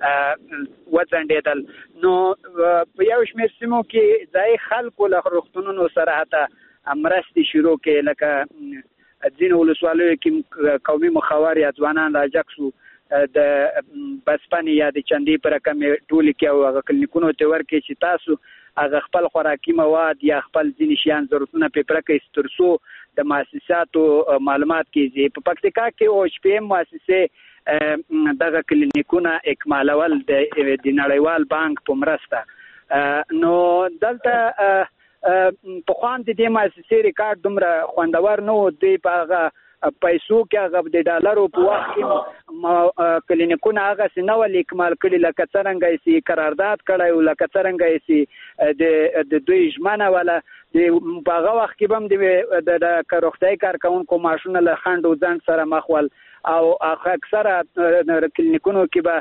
وځنډېدل نو په یو شمېر سیمو کې ځای خلکو له روغتونونو سره حتی مرستې شروع کې لکه ځینو ولسوالیو کې قومي مخاور یا ځوانان راجک شو د بسپنې یا د چندې پر رقم ټولې کې او هغه کلینیکونو ته ورکې چې تاسو هغه خپل خوراکي مواد یا خپل ځینې شیان ضرورتونه په پرکې سترسو د مؤسساتو معلومات کېږي په پکتیکا کې او شپې مؤسسې دغه کلینیکونه اکمالول د نړیوال بانک په مرسته نو دلته په خوان د دې مؤسسې ریکارډ دومره خوندور نه و دی په هغه پیسو کې هغه د ډالرو په وخت کې کلینیکونه هغه نه ول اکمال کړي لکه څنګه یې قرارداد کړی او لکه څنګه یې د دوی ژمنه ولا په هغه وخت کې هم د روغتیايي کارکونکو معاشونه له خنډ او ځنډ سره مخ ول او اکثره کلینیکونو کې به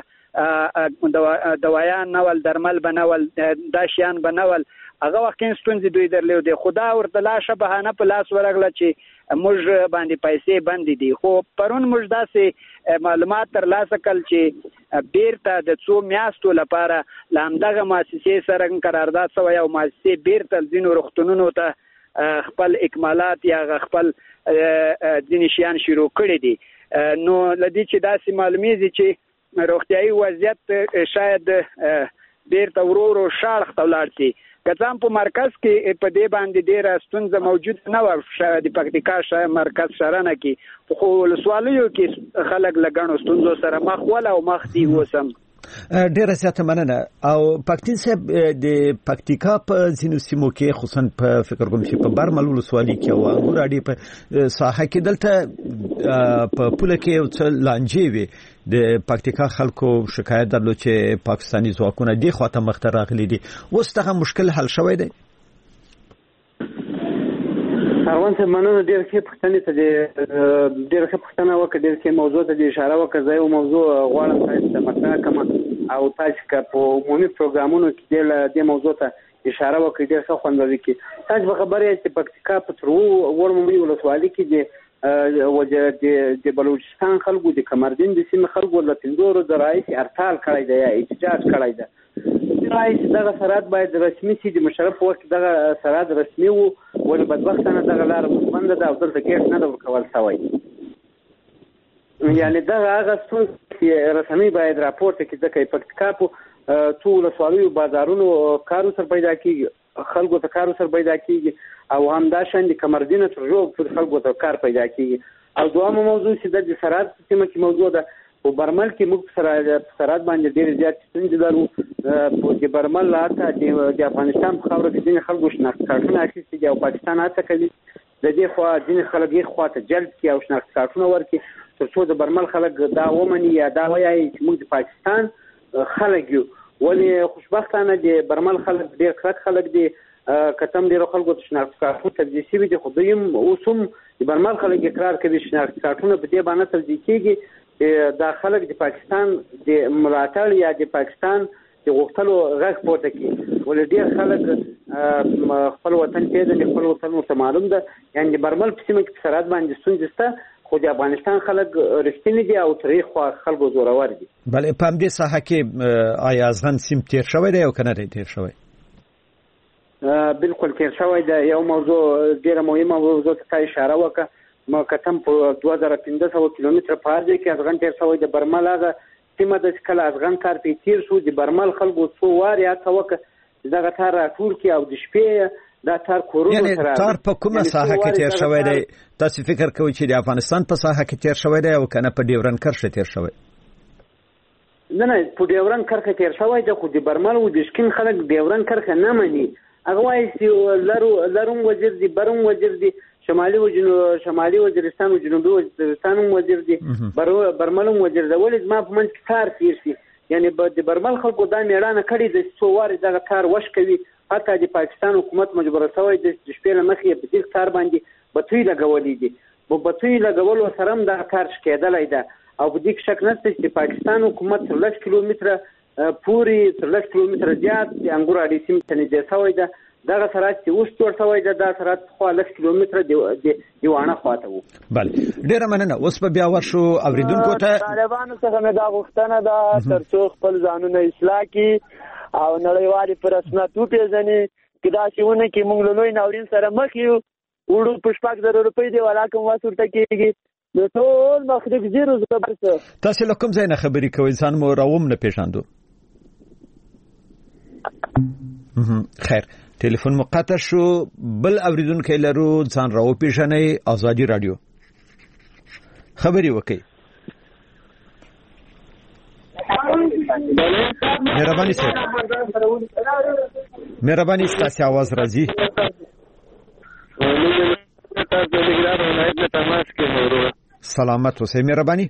دوايان نول درمل بنول دا شیان بنول هغه وخت کې ستونزې دوی درلودې خدا ورته لاشه بهانه په لاس ورغله چې موږ باندې پیسې بندې دي خو پرون موږ داسې معلومات ترلاسه کړل چې بیرته د څو میاشتو لپاره لامدغه مؤسسې سره قرارداد شوی او مؤسسې بیرته ځینو روغتونونو ته خپل اکمالات یا خپل ځینې شیان شروع کړي دي نو لدی چې داسې معلومیږي چې روغتیايي وضعیت شاید بیرته ورو شاړخ ته ولاړ شي کله په مرکز کې په دې باندې ډیره ستونزه موجود نه و د پکتیکا مرکز شرنه کې خو ولسوالیو کې خلک لګڼو ستونزو سره مخ ولا او مخ دی وسم ډیره زیاته مننه او پکتین صاحب د پکتیکا په ځینو سیمو کې خصوصا په فکر کوم چې په برمل ولسوالۍ کې او انګور اډې په ساحه کې دلته په پوله کې یو څه لانجې وي د پکتیکا خلکو شکایت درلود چې پاکستاني ځواکونه دی خواته مخته راغلي دي اوس دغه مشکل حل شوی دی اروان څه مننه ډېر ښه پوښتنه ته ډېر ښه پوښتنه وکړه ډېر ښه موضوع ته اشاره وکړه زه یو موضوع غواړم تاسو ته مطرح کړم او تاسو که په عمومي پروګرامونو کې د موضوع ته اشاره وکړئ ډېر ښه خوند وکړي. تاسو به خبرې چې پکتیکا په ترو ورمومي ولسوالۍ کې د بلوچستان خلکو د کمردین د سیمې خلکو له پنځورو د رئیس ارتال کړی دی یا احتجاج کړی دی. رئیس دغه سرحد باید رسمي شي. د مشرف په وخت دغه سرحد رسمي وو ولې بدبختانه دغه لاره بنده ده او دلته ګیټ نه ده ورکول شوی. یعنی دغه هغه ستونزې چې رسمي باید راپورته کړي ځکه پکتیکا په څو ولسوالیو بازارونو کارو سره پیدا کېږي خلکو ته کارو سره پیدا کېږي او همداشان د کمردینه تر جو پر خلکو ته کار پیدا کېږي. او دوامه موضوع چې د سرحد سیمه کې موضوع ده په برمل کې موږ سرحد باندې ډېر زیات ستونزې لرو. په برمل لاته د افغانستان په خاوره کې ځینې خلکو شناخت کارتونه اخیستي دي او پاکستان هڅه کوي د دې خوا ځینې خلک یې خواته جلب کړي او شناخت کارتونه ورکړي تر څو د برمل خلک دا ومني یا دا وایي چې موږ د پاکستان خلک یو. ولې خوشبختانه د برمل خلک ډېر کلک خلک دي کتم ډېرو خلکو ته شناخت کارتونه توزیع شوي دي خو دوی اوس هم د برمل خلک اقرار کوي شناخت کارتونه په دې باندې توزیع کېږي دا خلک د پاکستان د ملاتړ یا د پاکستان د غوښتلو غږ پورته کړي. ولې ډېر خلک خپل وطن پیژني خپل وطن ورته معلوم ده. یعنې د برمل په سیمه کې په سرحد باندې ستونزې شته خو د افغانستان خلک رښتیني دي او تاریخ خلکو زورور دي. بله په همدې ساحه کې آیا ازغن سیم تیر شوی دی او که نه دی تیر شوی؟ بالکل تیر شوی دی. یو موضوع ډېره مهمه موضوع ته اشاره وکړه. کتم په 2500 کیلومتره په هر ځای کې ازغن تیر شوی دی. برمل هغه سیمه ده چې کله ازغن تار پې تیر شو د برمل خلکو څو وارې هڅه وکړه دغه تار راټول کړي او د شپې دا تار کورونو یعنی تار په کومه ساحه کې تیر شوی دی؟ تاسو فکر کوئ چې د افغانستان په ساحه کې تیر شوی دی او کنه په ډیورن کرښه تیر شوی؟ نه په ډیورن کرښه تیر شوی دی خو د برمل او د شکین خلک ډیورن کرښه نه مني. هغه وایي چې لروم وزیر دی بروم وزیر دی شمالي وزیرستان او جنوبي وزیرستان وزیر دی برمل وزیر دی. ولې ما په منځ کې تار تیر شي یعنی د برمل خلکو دا میړانه کړې د څو وارې دغه تار وش کوي. حتی د پاکستان حکومت مجبور شوی د شپې له مخې په دې تار باندې بطوی لګولې دي. په بطوی لګولو سره هم دا کار شکېدلی ده او په دې کې شک نشته چې پاکستان حکومت 10 کیلومتره پورې 10 کیلومتره زیات د انګور اړې سیمې ته نږدې شوی ده. دغه سرحد چې اوس جوړ شوی ده دا سرحد خوا 10 کیلومتره دیوانه خواته وو. بله ډېره مننه. اوس به بیا ورشو اوریدونکو ته. طالبانو څخه مې دا غوښتنه ده تر څو خپل ځانونه اصلاح کړي او نړیوالې په رسمیت وپېژني چې داسې ونه کړي موږ له لوی ناورین سره مخ یو وړو په 6,000 روپۍ دی ولا کوم واس ورته کېږي نو ټول مخرب زیرو زبر څه. تاسو له کوم ځای نه خبرې کوئ؟ ځان مو راوم نه پېژاندو. خیر ټلیفون مو قطع شو. بل اوریدونکی لرو ځان راو پېژنئ. ازادي رادیو خبرې وکړئ. مهرباني ستاسو आवाज راځي. سلامت اوسئ. مهرباني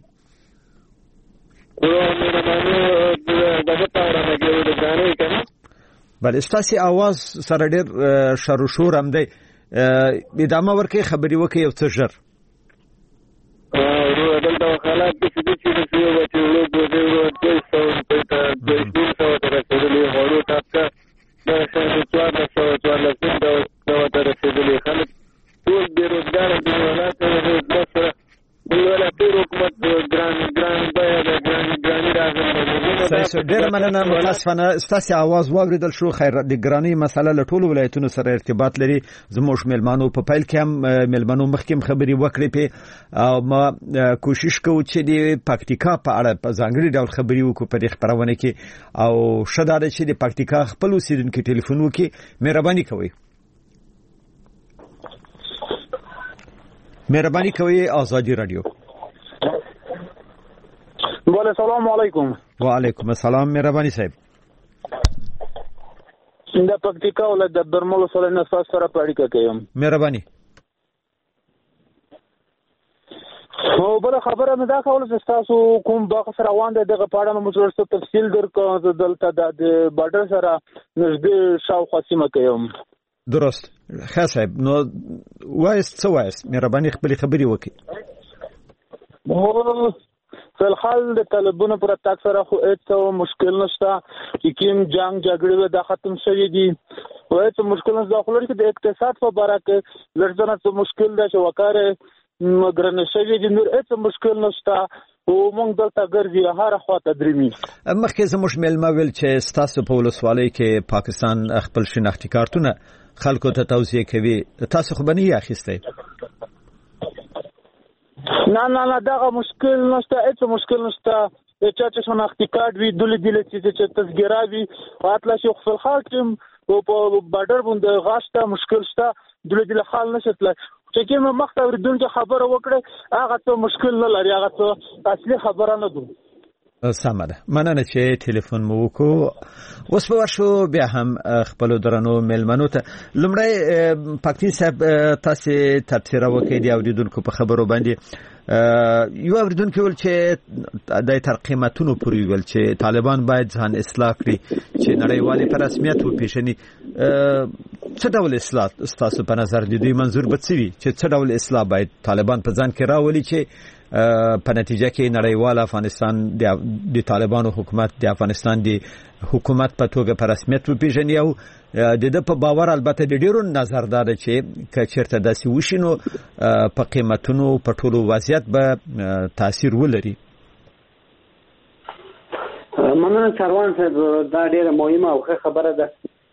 بله ستاسو आवाज سره ډېر شر و شور هم دی. ادامه ورکړئ خبرې وکړئ یو څه ژر. دلته حالات د دې چې د یو بچو له دوه ته رسېدلې هورو تاسو د رسېدلې خلک ټول بیروزګار دي ولایت سره ولا پیر حکومت ګران سایسو ډېر مننه. متاسفانه ستاسو आवाज واوریدل شو. خیر د ګرانی مسله له ټولو ولایتونو سره ارتباط لري. زموږ ملمانو په پیل کې هم ملمانو مخکې خبري وکړې په او ما کوشش کوو چې د پکتیکا په اړه په ځانګړي ډول خبري وکړو په خبرونه کې او شداده چې د پکتیکا خپل اوسیدونکو ټلیفون وکړي. مهرباني کوئ. آزادی رادیو. بوله سلام علیکم. وعلیکم السلام. مهرباني صاحب. د پکتیکا ولایت د برمل سره نه سره پاړیکه کوم. مهرباني. خو بل خبره مې دا کول چې تاسو کوم باغ سره روان دي دغه پاړه مو څه تفصیل درکو دلته د بارډر سره نږدې شاوخوا سیمه کوم. درست. ښه صاحب نو وایست څه وایست؟ مهرباني خپل خبري وکړئ. فلحال د طالبانو پر اتاک سره خو هیڅ مشکل نشته چې کوم جنگ جګړې د ختم شوي دي او هیڅ مشکل نشته خو لري د اقتصاد په اړه کې لږ مشکل ده چې وکړه مګرنه شوي دي نور هیڅ مشکل نشته او موږ دلته ګرځي هر خواته درمي مخکې زموږ ملما ویل چې ستاسو په ولسوالۍ کې پاکستان خپل شناختی کارتونه خلکو ته توصیه کوي تاسو خو بنی اخیسته نه دا مشکل نشته هیڅ مشکل نشته چې شناختی کارت وي دلی چې تذکره وي اطلاع شو خپل حال کې په بارډر باندې غاشته مشکل شته دلی حال نشته چې کوم مخته اوریدونکو خبره وکړي هغه ته مشکل نه لري هغه ته اصلي خبره نه ده سمه ده مننه چې ټلیفون مو وکړو اوس په ورشو بیا هم خپل درنو ملمنو ته لمړی پاکستان صاحب تاسو تفسیر وکړئ دی اوریدونکو په خبرو باندې یو اوریدونکو ول چې د ترقیمتونو پورې ول چې طالبان باید ځان اصلاح کړي چې نړیوالې په رسمیت وپیژني څه ډول اصلاح تاسو په نظر دی دوی منظور بچوي چې څه ډول اصلاح باید طالبان په ځان کې راولي چې په نتیجه کې نړیوال افغانستان د طالبانو حکومت د افغانستان د حکومت په توګه په رسمیت وپیژني او د په باور البته د ډیرو نظر دار چې کچرته داسې وشینو په قیمتونو په ټولو وضعیت به تاثیر ولري مننه چاروان صاحب دا ډیره مهمه او خبره ده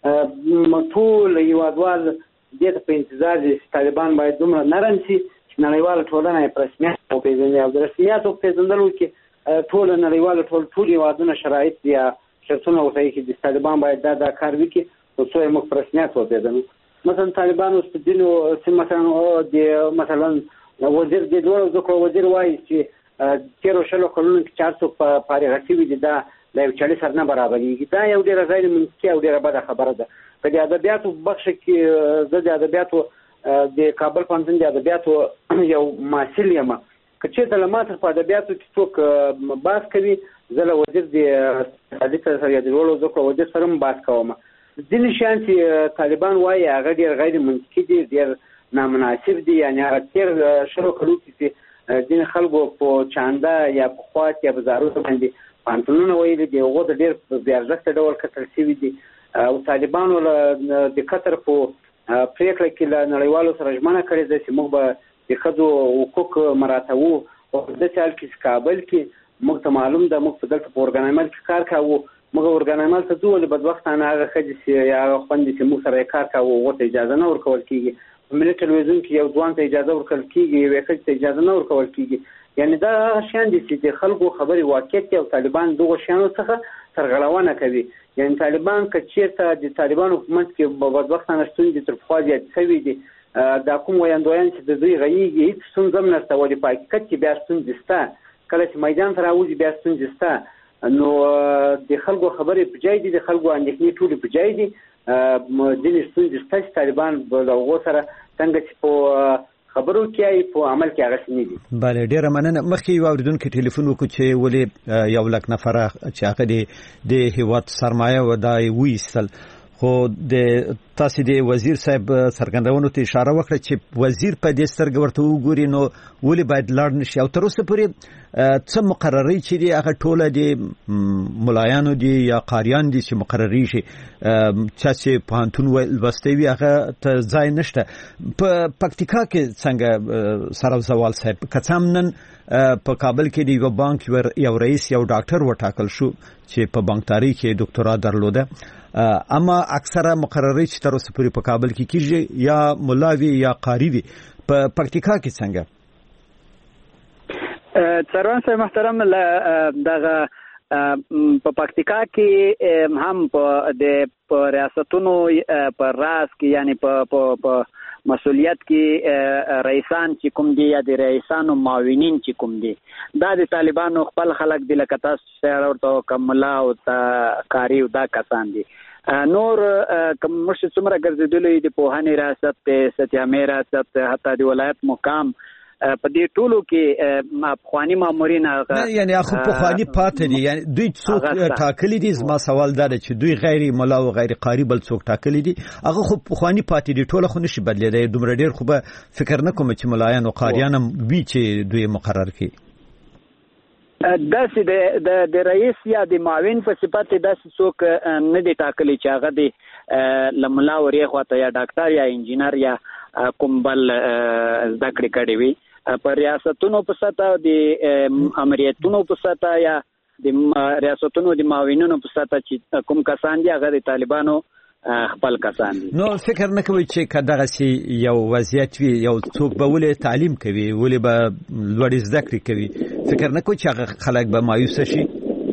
ټول یوادوال د په انتظار دي طالبان باید دومره نرم شي نړیواله ټولنه یې په رسمیت وپېژني او د رسمیت وپېژندلو کې ټول نړیواله ټول هېوادونه شرایط یا شرطونه ورته ایښي دي طالبان باید دا کار وکړي تر څو یې موږ په رسمیت وپېژنو مثلا طالبان اوس په ځینو مثلا وزیر د دواړو زده کړو وزیر وایي چې تېرو شلو کلونو کې 400 په فارغه شوي دي دا له 40 سره نه برابرېږي دا یو ډېره غیر منطقي او ډېره بده خبره ده په د ادبیاتو بخش کې زه د ادبیاتو د کابل پوهنتون د ادبیاتو یو محصل یم که چېرته له ما سره په ادبیاتو کې څوک بحث کوي زه له وزیر د اقتصادي سره یا د لوړو زده کړو وزیر سره هم بحث کوم ځینې شیان چې طالبان وایي هغه ډېر غیر منطقي دي ډېر نامناسب دي یعنې هغه تېر شلو کلو کې چې ځینې خلکو په چانده یا په خوات یا په زارو باندې پوهنتونونه ویلي دي هغو ته ډېر بې ارزښته ډول کتل شوي دي او طالبانو له د قطر په پریکړه کې له نړیوالو سره ژمنه کړې ده چې موږ به د ښځو حقوق مراعاتوو او په داسې حال کې چې کابل کې موږ ته معلوم ده موږ په دلته په اورګانایمل کې کار کوو موږ اورګانایمل ته ځو ولې بدبختانه هغه ښځې چې یا هغه خویندې چې موږ سره یې کار کوو هغو ته اجازه نه ورکول کېږي په ملي ټلویزیون کې یو ځوان ته اجازه ورکول کېږي یوې ښځې ته اجازه نه ورکول کېږي یعنې دا هغه شیان دي چې د خلکو خبرې واقعیت دي او طالبان دغو شیانو څخه سرغړونه کوي یعنې طالبان که چېرته د طالبان حکومت کې بدبختانه ستونزې تر پخوا زیاتې شوي دي دا کوم ویاندویان چې د دوی غږیږي هېڅ ستونزه هم نشته ولې په حقیقت کې بیا ستونزې شته کله چې میدان ته راوځي بیا ستونزې شته نو د خلکو خبرې په ځای دي د خلکو اندېښنې ټولې په ځای دي ځینې ستونزې شته چې طالبان له هغو سره څنګه چې په خبرو کې په عمل کې هغه نه دي بله ډیره مننه مخکې یو اوریدونکي ټلیفون وکړو چې ولې 1 لک نفره چې هغه د هیواد سرمایه و دا ویستل خو د تاسو د وزیر صاحب څرګندونو ته اشاره وکړه چې وزیر په دې سترګې ورته وګوري نو ولې باید لاړ نشي او تر اوسه پورې څه مقرري چې دی هغه ټوله د ملایانو دي یا قاریان دي چې مقرري شي چې پوهنتون لوستی وي هغه ته ځای نشته په پکتیکا کې څنګه سره زوال صاحب کڅام نن په کابل کې د یو بانک یو رئیس یو ډاکټر وټاکل شو چې په بانکداري کې ډاکټرا درلوده اما اکثره مقرري چې تر اوسه پورې په کابل کې کیږي یا ملاوي یا قاری وي په پکتیکا کې څنګه څروان صاحب محترم دغه په پکتیکا کې هم په ریاستونو په راس کې یعنی په مسؤلیت کې رئیسان چې کوم دي یا د رئیسانو معاونین چې کوم دي دا د طالبانو خپل خلک دي لکه تاسو سره ورته کملا او کاری او دا کسان دي نور کوم مشر څومره ګرځېدلې د پوهنې ریاست ته ستیامې ریاست حتی د ولایت مقام په دې ټولو کې افغاني مامورین یعنی خو پخوانی پاتې دي یعنی دوی څوک ټاکلي دي زما سوال دا دی چې دوی غیر ملا او غیر قاری بل څوک ټاکلي دي هغه خو پخوانی پاتې دي ټول خو نشي بدلیدای دومره ډیر خو به فکر نه کوم چې ملایان او قاریان هم وی چې دوی مقرر کړي داسې د رئیس یا د معاون په صفت داسې څوک نه دی ټاکلی چې هغه د لملا ورې خواته یا ډاکټر یا انجینر یا کوم بل زده کړې کړې وي په ریاستونو په سطح د امریتونو په سطح یا د ریاستونو د معاونونو په سطح چې کوم کسان دي هغه د طالبانو خپل کسان دي. نو فکر نه کوي چې کداغه سي یو وضعیت وي یو څوک به ولې تعلیم کوي ولې به لوړ زده کړې کوي فکر نه کوي چې هغه خلک به مایوس شي؟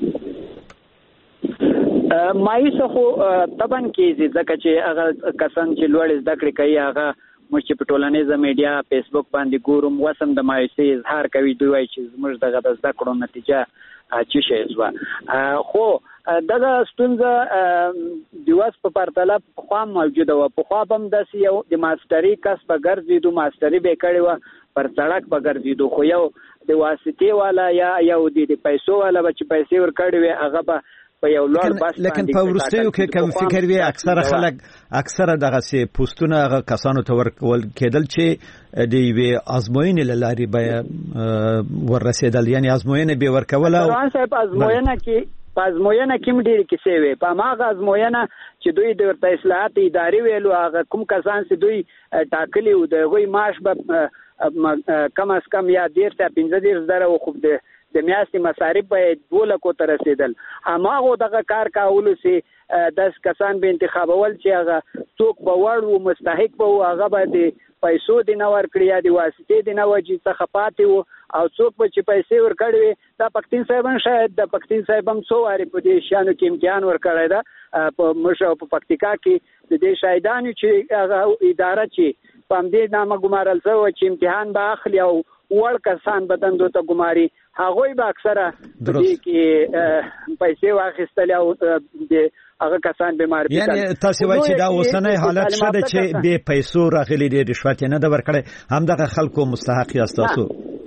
مایوس خو طبعا کېږي ځکه چې هغه کسان چې لوړ زده کړې کوي هغه موږ چې په ټولنیزه میډیا فیسبوک باندې ګورم وسم د مایوسۍ اظهار کوي دوی وایي چې زموږ دغه د زده کړو نتیجه چې شي زوا خو دغه ستونزه د واس په پرتله په خوا موجوده و په خوا هم داسې یو د ماستري کس به ګرځېدو ماستري به کړې وه پر سړک به ګرځېدو خو یو د واسطې والا یا یو د پیسو والا به چې پیسې ورکړې وي هغه به په یو لوړ بس لیکن په وروستیو کې کوم فکر وي اکثره خلک اکثره دغه سي پوسټونه هغه کسانو ته ورکول کېدل چې د یوې ازموینې له لارې به ورسېدل یعنی ازموینې به ورکوله صاحب ازموینه کې په ازموینه کې ډېرې کیسې وي په هغه ازموینه چې دوی د ورته اصلاحات ادارې ویلو هغه کوم کسان چې دوی ټاکلي وو د هغوی معاش به کم از کم یا 15,000 خو د میاشتې مصارف به 2 لکو ته رسېدل هماغو دغه کار کولو چې داس کسان به انتخابول چې هغه څوک به وړ وو مستحق به وو هغه به د پیسو د نه ورکړي یا د واسطې د نه وجې څخه پاتې وو او څوک به چې پیسې ورکړي وي دا پښتین صاحب شاید د پښتین صاحب هم څو وارې په دې شیانو کې امتحان ورکړی ده په مشو په پکتیکا کې د دې شهیدانو چې هغه اداره چې په همدې نامه ګمارل شوی چې امتحان به اخلي او وړ کسان به دندو ته ګماري هغوی به اکثره په دې کې پیسې واخیستلې او د هغه کسان بیمار دي. یعنی تاسو وایئ چې دا اوسنۍ حالت شته چې به پیسو راغلي دي رشوت نه د ورکړي همدغه خلکو مستحق یاست تاسو؟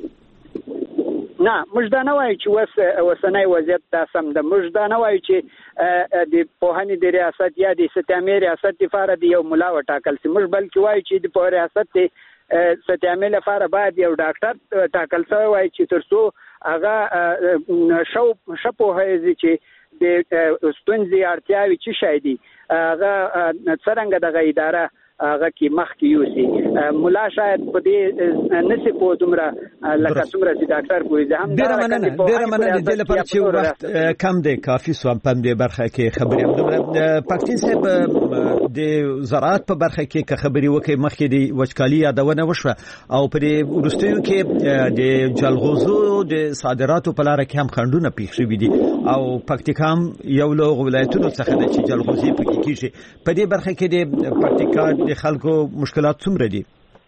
نه موږ دا نه وایو چې اوسنۍ وضعیت دا سم ده موږ دا نه وایو چې د پوهنې د ریاست یا د ستامې ریاست لپاره د یو ملا وټاکل سي موږ بلکې وایو چې د په ریاست ستامې لپاره باید یو ډاکټر ټاکل شوی وای چې ترڅو هغه شپو هيزي چې د ستونزې اړتیاوي چې شایدي هغه څنګه دغه اداره هغه کې مخ کې یوسي ملا شاید په دې نسی په دومره لکه څومره چې ډاکټر کوي زه هم ډېر مننه د لپاره چې وخت کم دی کافي سو په دې برخه کې خبرې هم دومره پښتین صاحب د زراعت په برخه کې که خبرې وکړي مخکې د وچکالي یادونه وشوه او په دې وروستیو کې د جلغوزو د صادراتو په لار کې هم خنډونه پیښ شوي دي او پکتیکا هم یو له ولایتونو څخه د چې جلغوزي پکې کیږي په دې برخه کې د پکتیکا د خلکو مشکلات څومره دي؟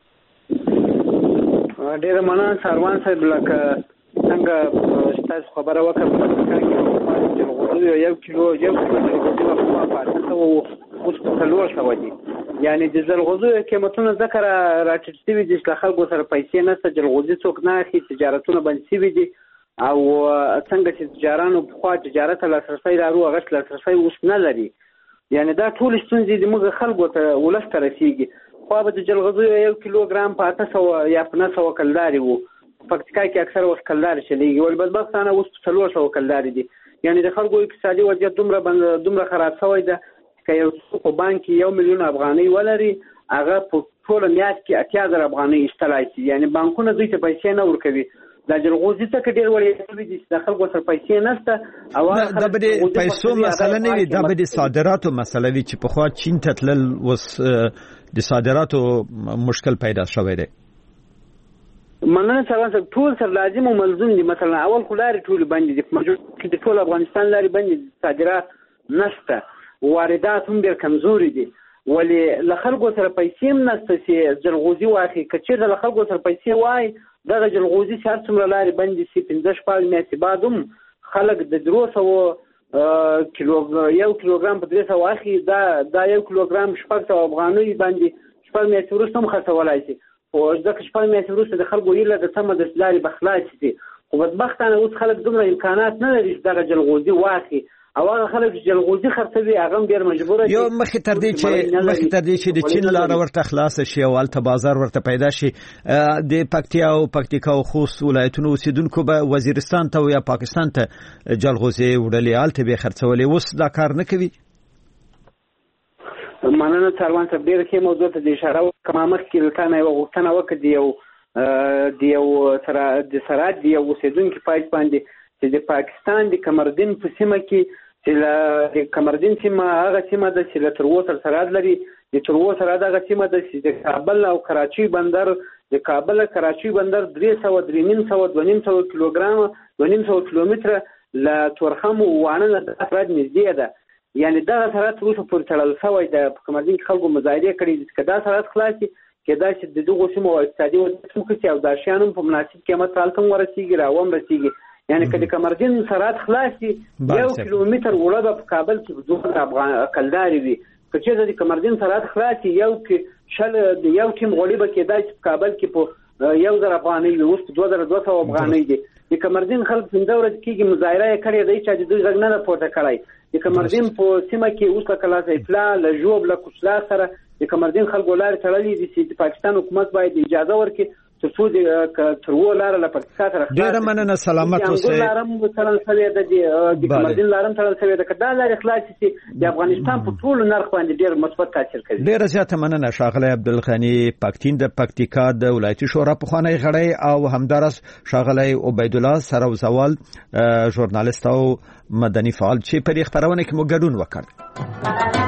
ډېر مننه سروان صاحب لکه څنګه تاسو خبره وکړه جلغوزي یو کیلو جلغوزي په پاتې وو اوس په 300 دي یعنی د جلغوزي قیمتونه ذکر راټیټ شوي دي چې خلکو سره پیسې نشته جلغوزي څوک نه اخلي تجارتونه بند شوي دي او څنګه چې تجارانو په خوا تجارت لاسرسي لرو هغه لاسرسي اوس نه لري یعنی دا ټول ستونزې د موږ خلکو ته ولسته رسیږي خو به د جلغوزي 1 کیلوګرام په 800 یا 900 کلداري وو پکتیکا کې اکثر وخت کلداري شلېږي ول بدبختانه اوس 300 کلداري دي یعنی د خلکو اقتصادي وضعیت دومره خراب شوی ده چې یو څوک په بانک کې 1 ملیون افغانۍ ولري هغه په ټول میاشت کې 80,000 افغانۍ استلای شي یعنی بانکونه دوی ته پیسې نه ورکوي دا جلغوزي ته ډېر وړي دي چې د خلکو سره پیسې نشته او دا به پیسو مسله نه وي دا به د صادراتو مسله وي چې په خوا چین ته تلل وس د صادراتو مشکل پیدا شوی دی مننه سره ټول سره لازم او ملزوم دي مثلا اول خلاري ټول باندې د موجود کې د ټول افغانستان لاري باندې صادرات نشته واردات هم ډېر کمزوري دي ولی له خلکو سره پیسې هم نشته چې جلغوزي واخلي که چېرته له خلکو سره پیسې وای دغه جلغوزي چې هر څومره لارې بندې شي 15 میاشتې بعد هم خلک د 300 کیلوګرام په 300 واخلي دا 1 کیلوګرام 600 افغانۍ باندې 6 میاشتې وروسته هم خرڅولی شي خو ځکه 6 میاشتې وروسته د خلکو هیله د سمه د لارې به خلاص شي خو بدبختانه اوس خلک دومره امکانات نه لري چې دغه جلغوزي واخلي او هغه خلک چې جلغوزي خرڅوي هغه ډېر مجبور دي. یو مخکې تر دې چې د چین لار ورته خلاص شي او الته بازار ورته پیدا شي د پکتیا او پکتیکا او خوست ولایتونو اوسیدونکو به وزیرستان ته یا پاکستان ته جلغوزي وړلې الته به خرڅولې، اوس دا کار نه کوي. مننه څاروان صاحب، ډېر ښه موضوع ته اشاره وکړم. مخکې له تا نه یوه غوښتنه وکړه د یو سرحد د یو اوسېدونکي پایپ باندې چې د پاکستان د کمردین په سیمه کې چې د کمردین سیمه هغه سیمه ده چې له ترو سره سرحد لري. د ترو سرحد هغه سیمه ده چې د کابل او کراچۍ بندر د کابل کراچۍ بندر 300 کیلومتره له تورخم او وانه د سرحد نږدې ده. یعنی دا سرحد اوس پر تړل شوی د کمردین خلکو مظاهره کړي چې دا سرحد خلاصي کېدا چې د دغه سیمو اقتصادي وضعیت او د شیانو په مناسب قیمت حالت ورسیږي راوم رسیږي. یعنی که د کمردین سرحد خلاصي 1 کیلومتر وړه په کابل کې دوه افغان کلداري وي. که چې د کمردین سرحد خلاصي یو ټیم غوړي به کېدا چې په کابل کې په 1000 افغانۍ وي، اوس 2200 افغانۍ دي. د کمردین خلک څنګه ورځ کېږي مظاهره کړې دی چې د دوی غږ نه پورته کړای. د کمردین په سیمه کې اوس له کلاس اطلاع له جوب له کوچلا سره د کمردین خلکو لارې تړلې دي چې د پاکستان حکومت باید اجازه ورکړي ترڅو د ترو لار له پاکستان سره ډېر مننه سلامت اوسئ. لارم تړل شوی د کمردین لارم تړل شوی د کدا لارې خلاص شي د افغانستان په ټول نرخ باندې ډېر مثبت تاثیر کوي. ډېر زیاته مننه شاغلی عبدالغني پاکتین د پکتیکا د ولایتي شورا پخوانی غړی او همدارس شاغلی عبید الله سروزوال ژورنالیست او مدني فعال چې په خبرونه کې مو ګډون وکړ.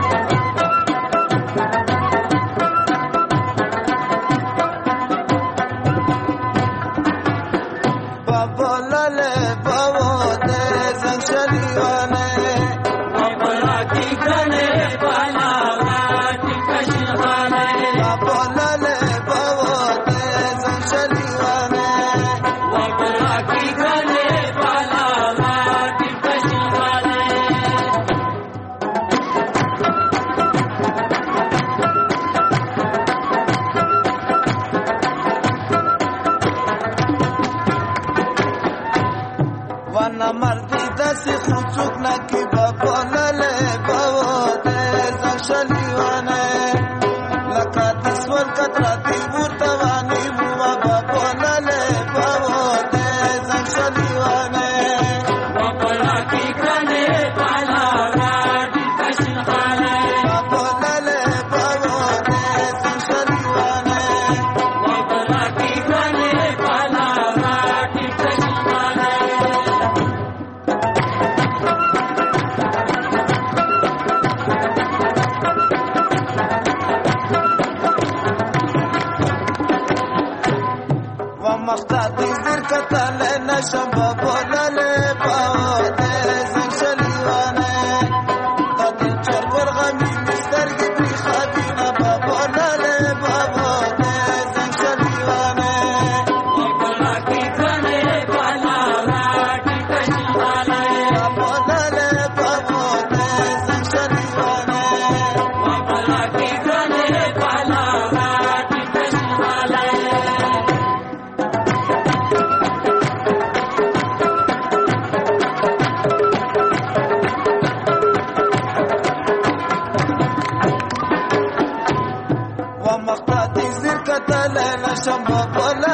ومقطع تزير كتلنا شمبا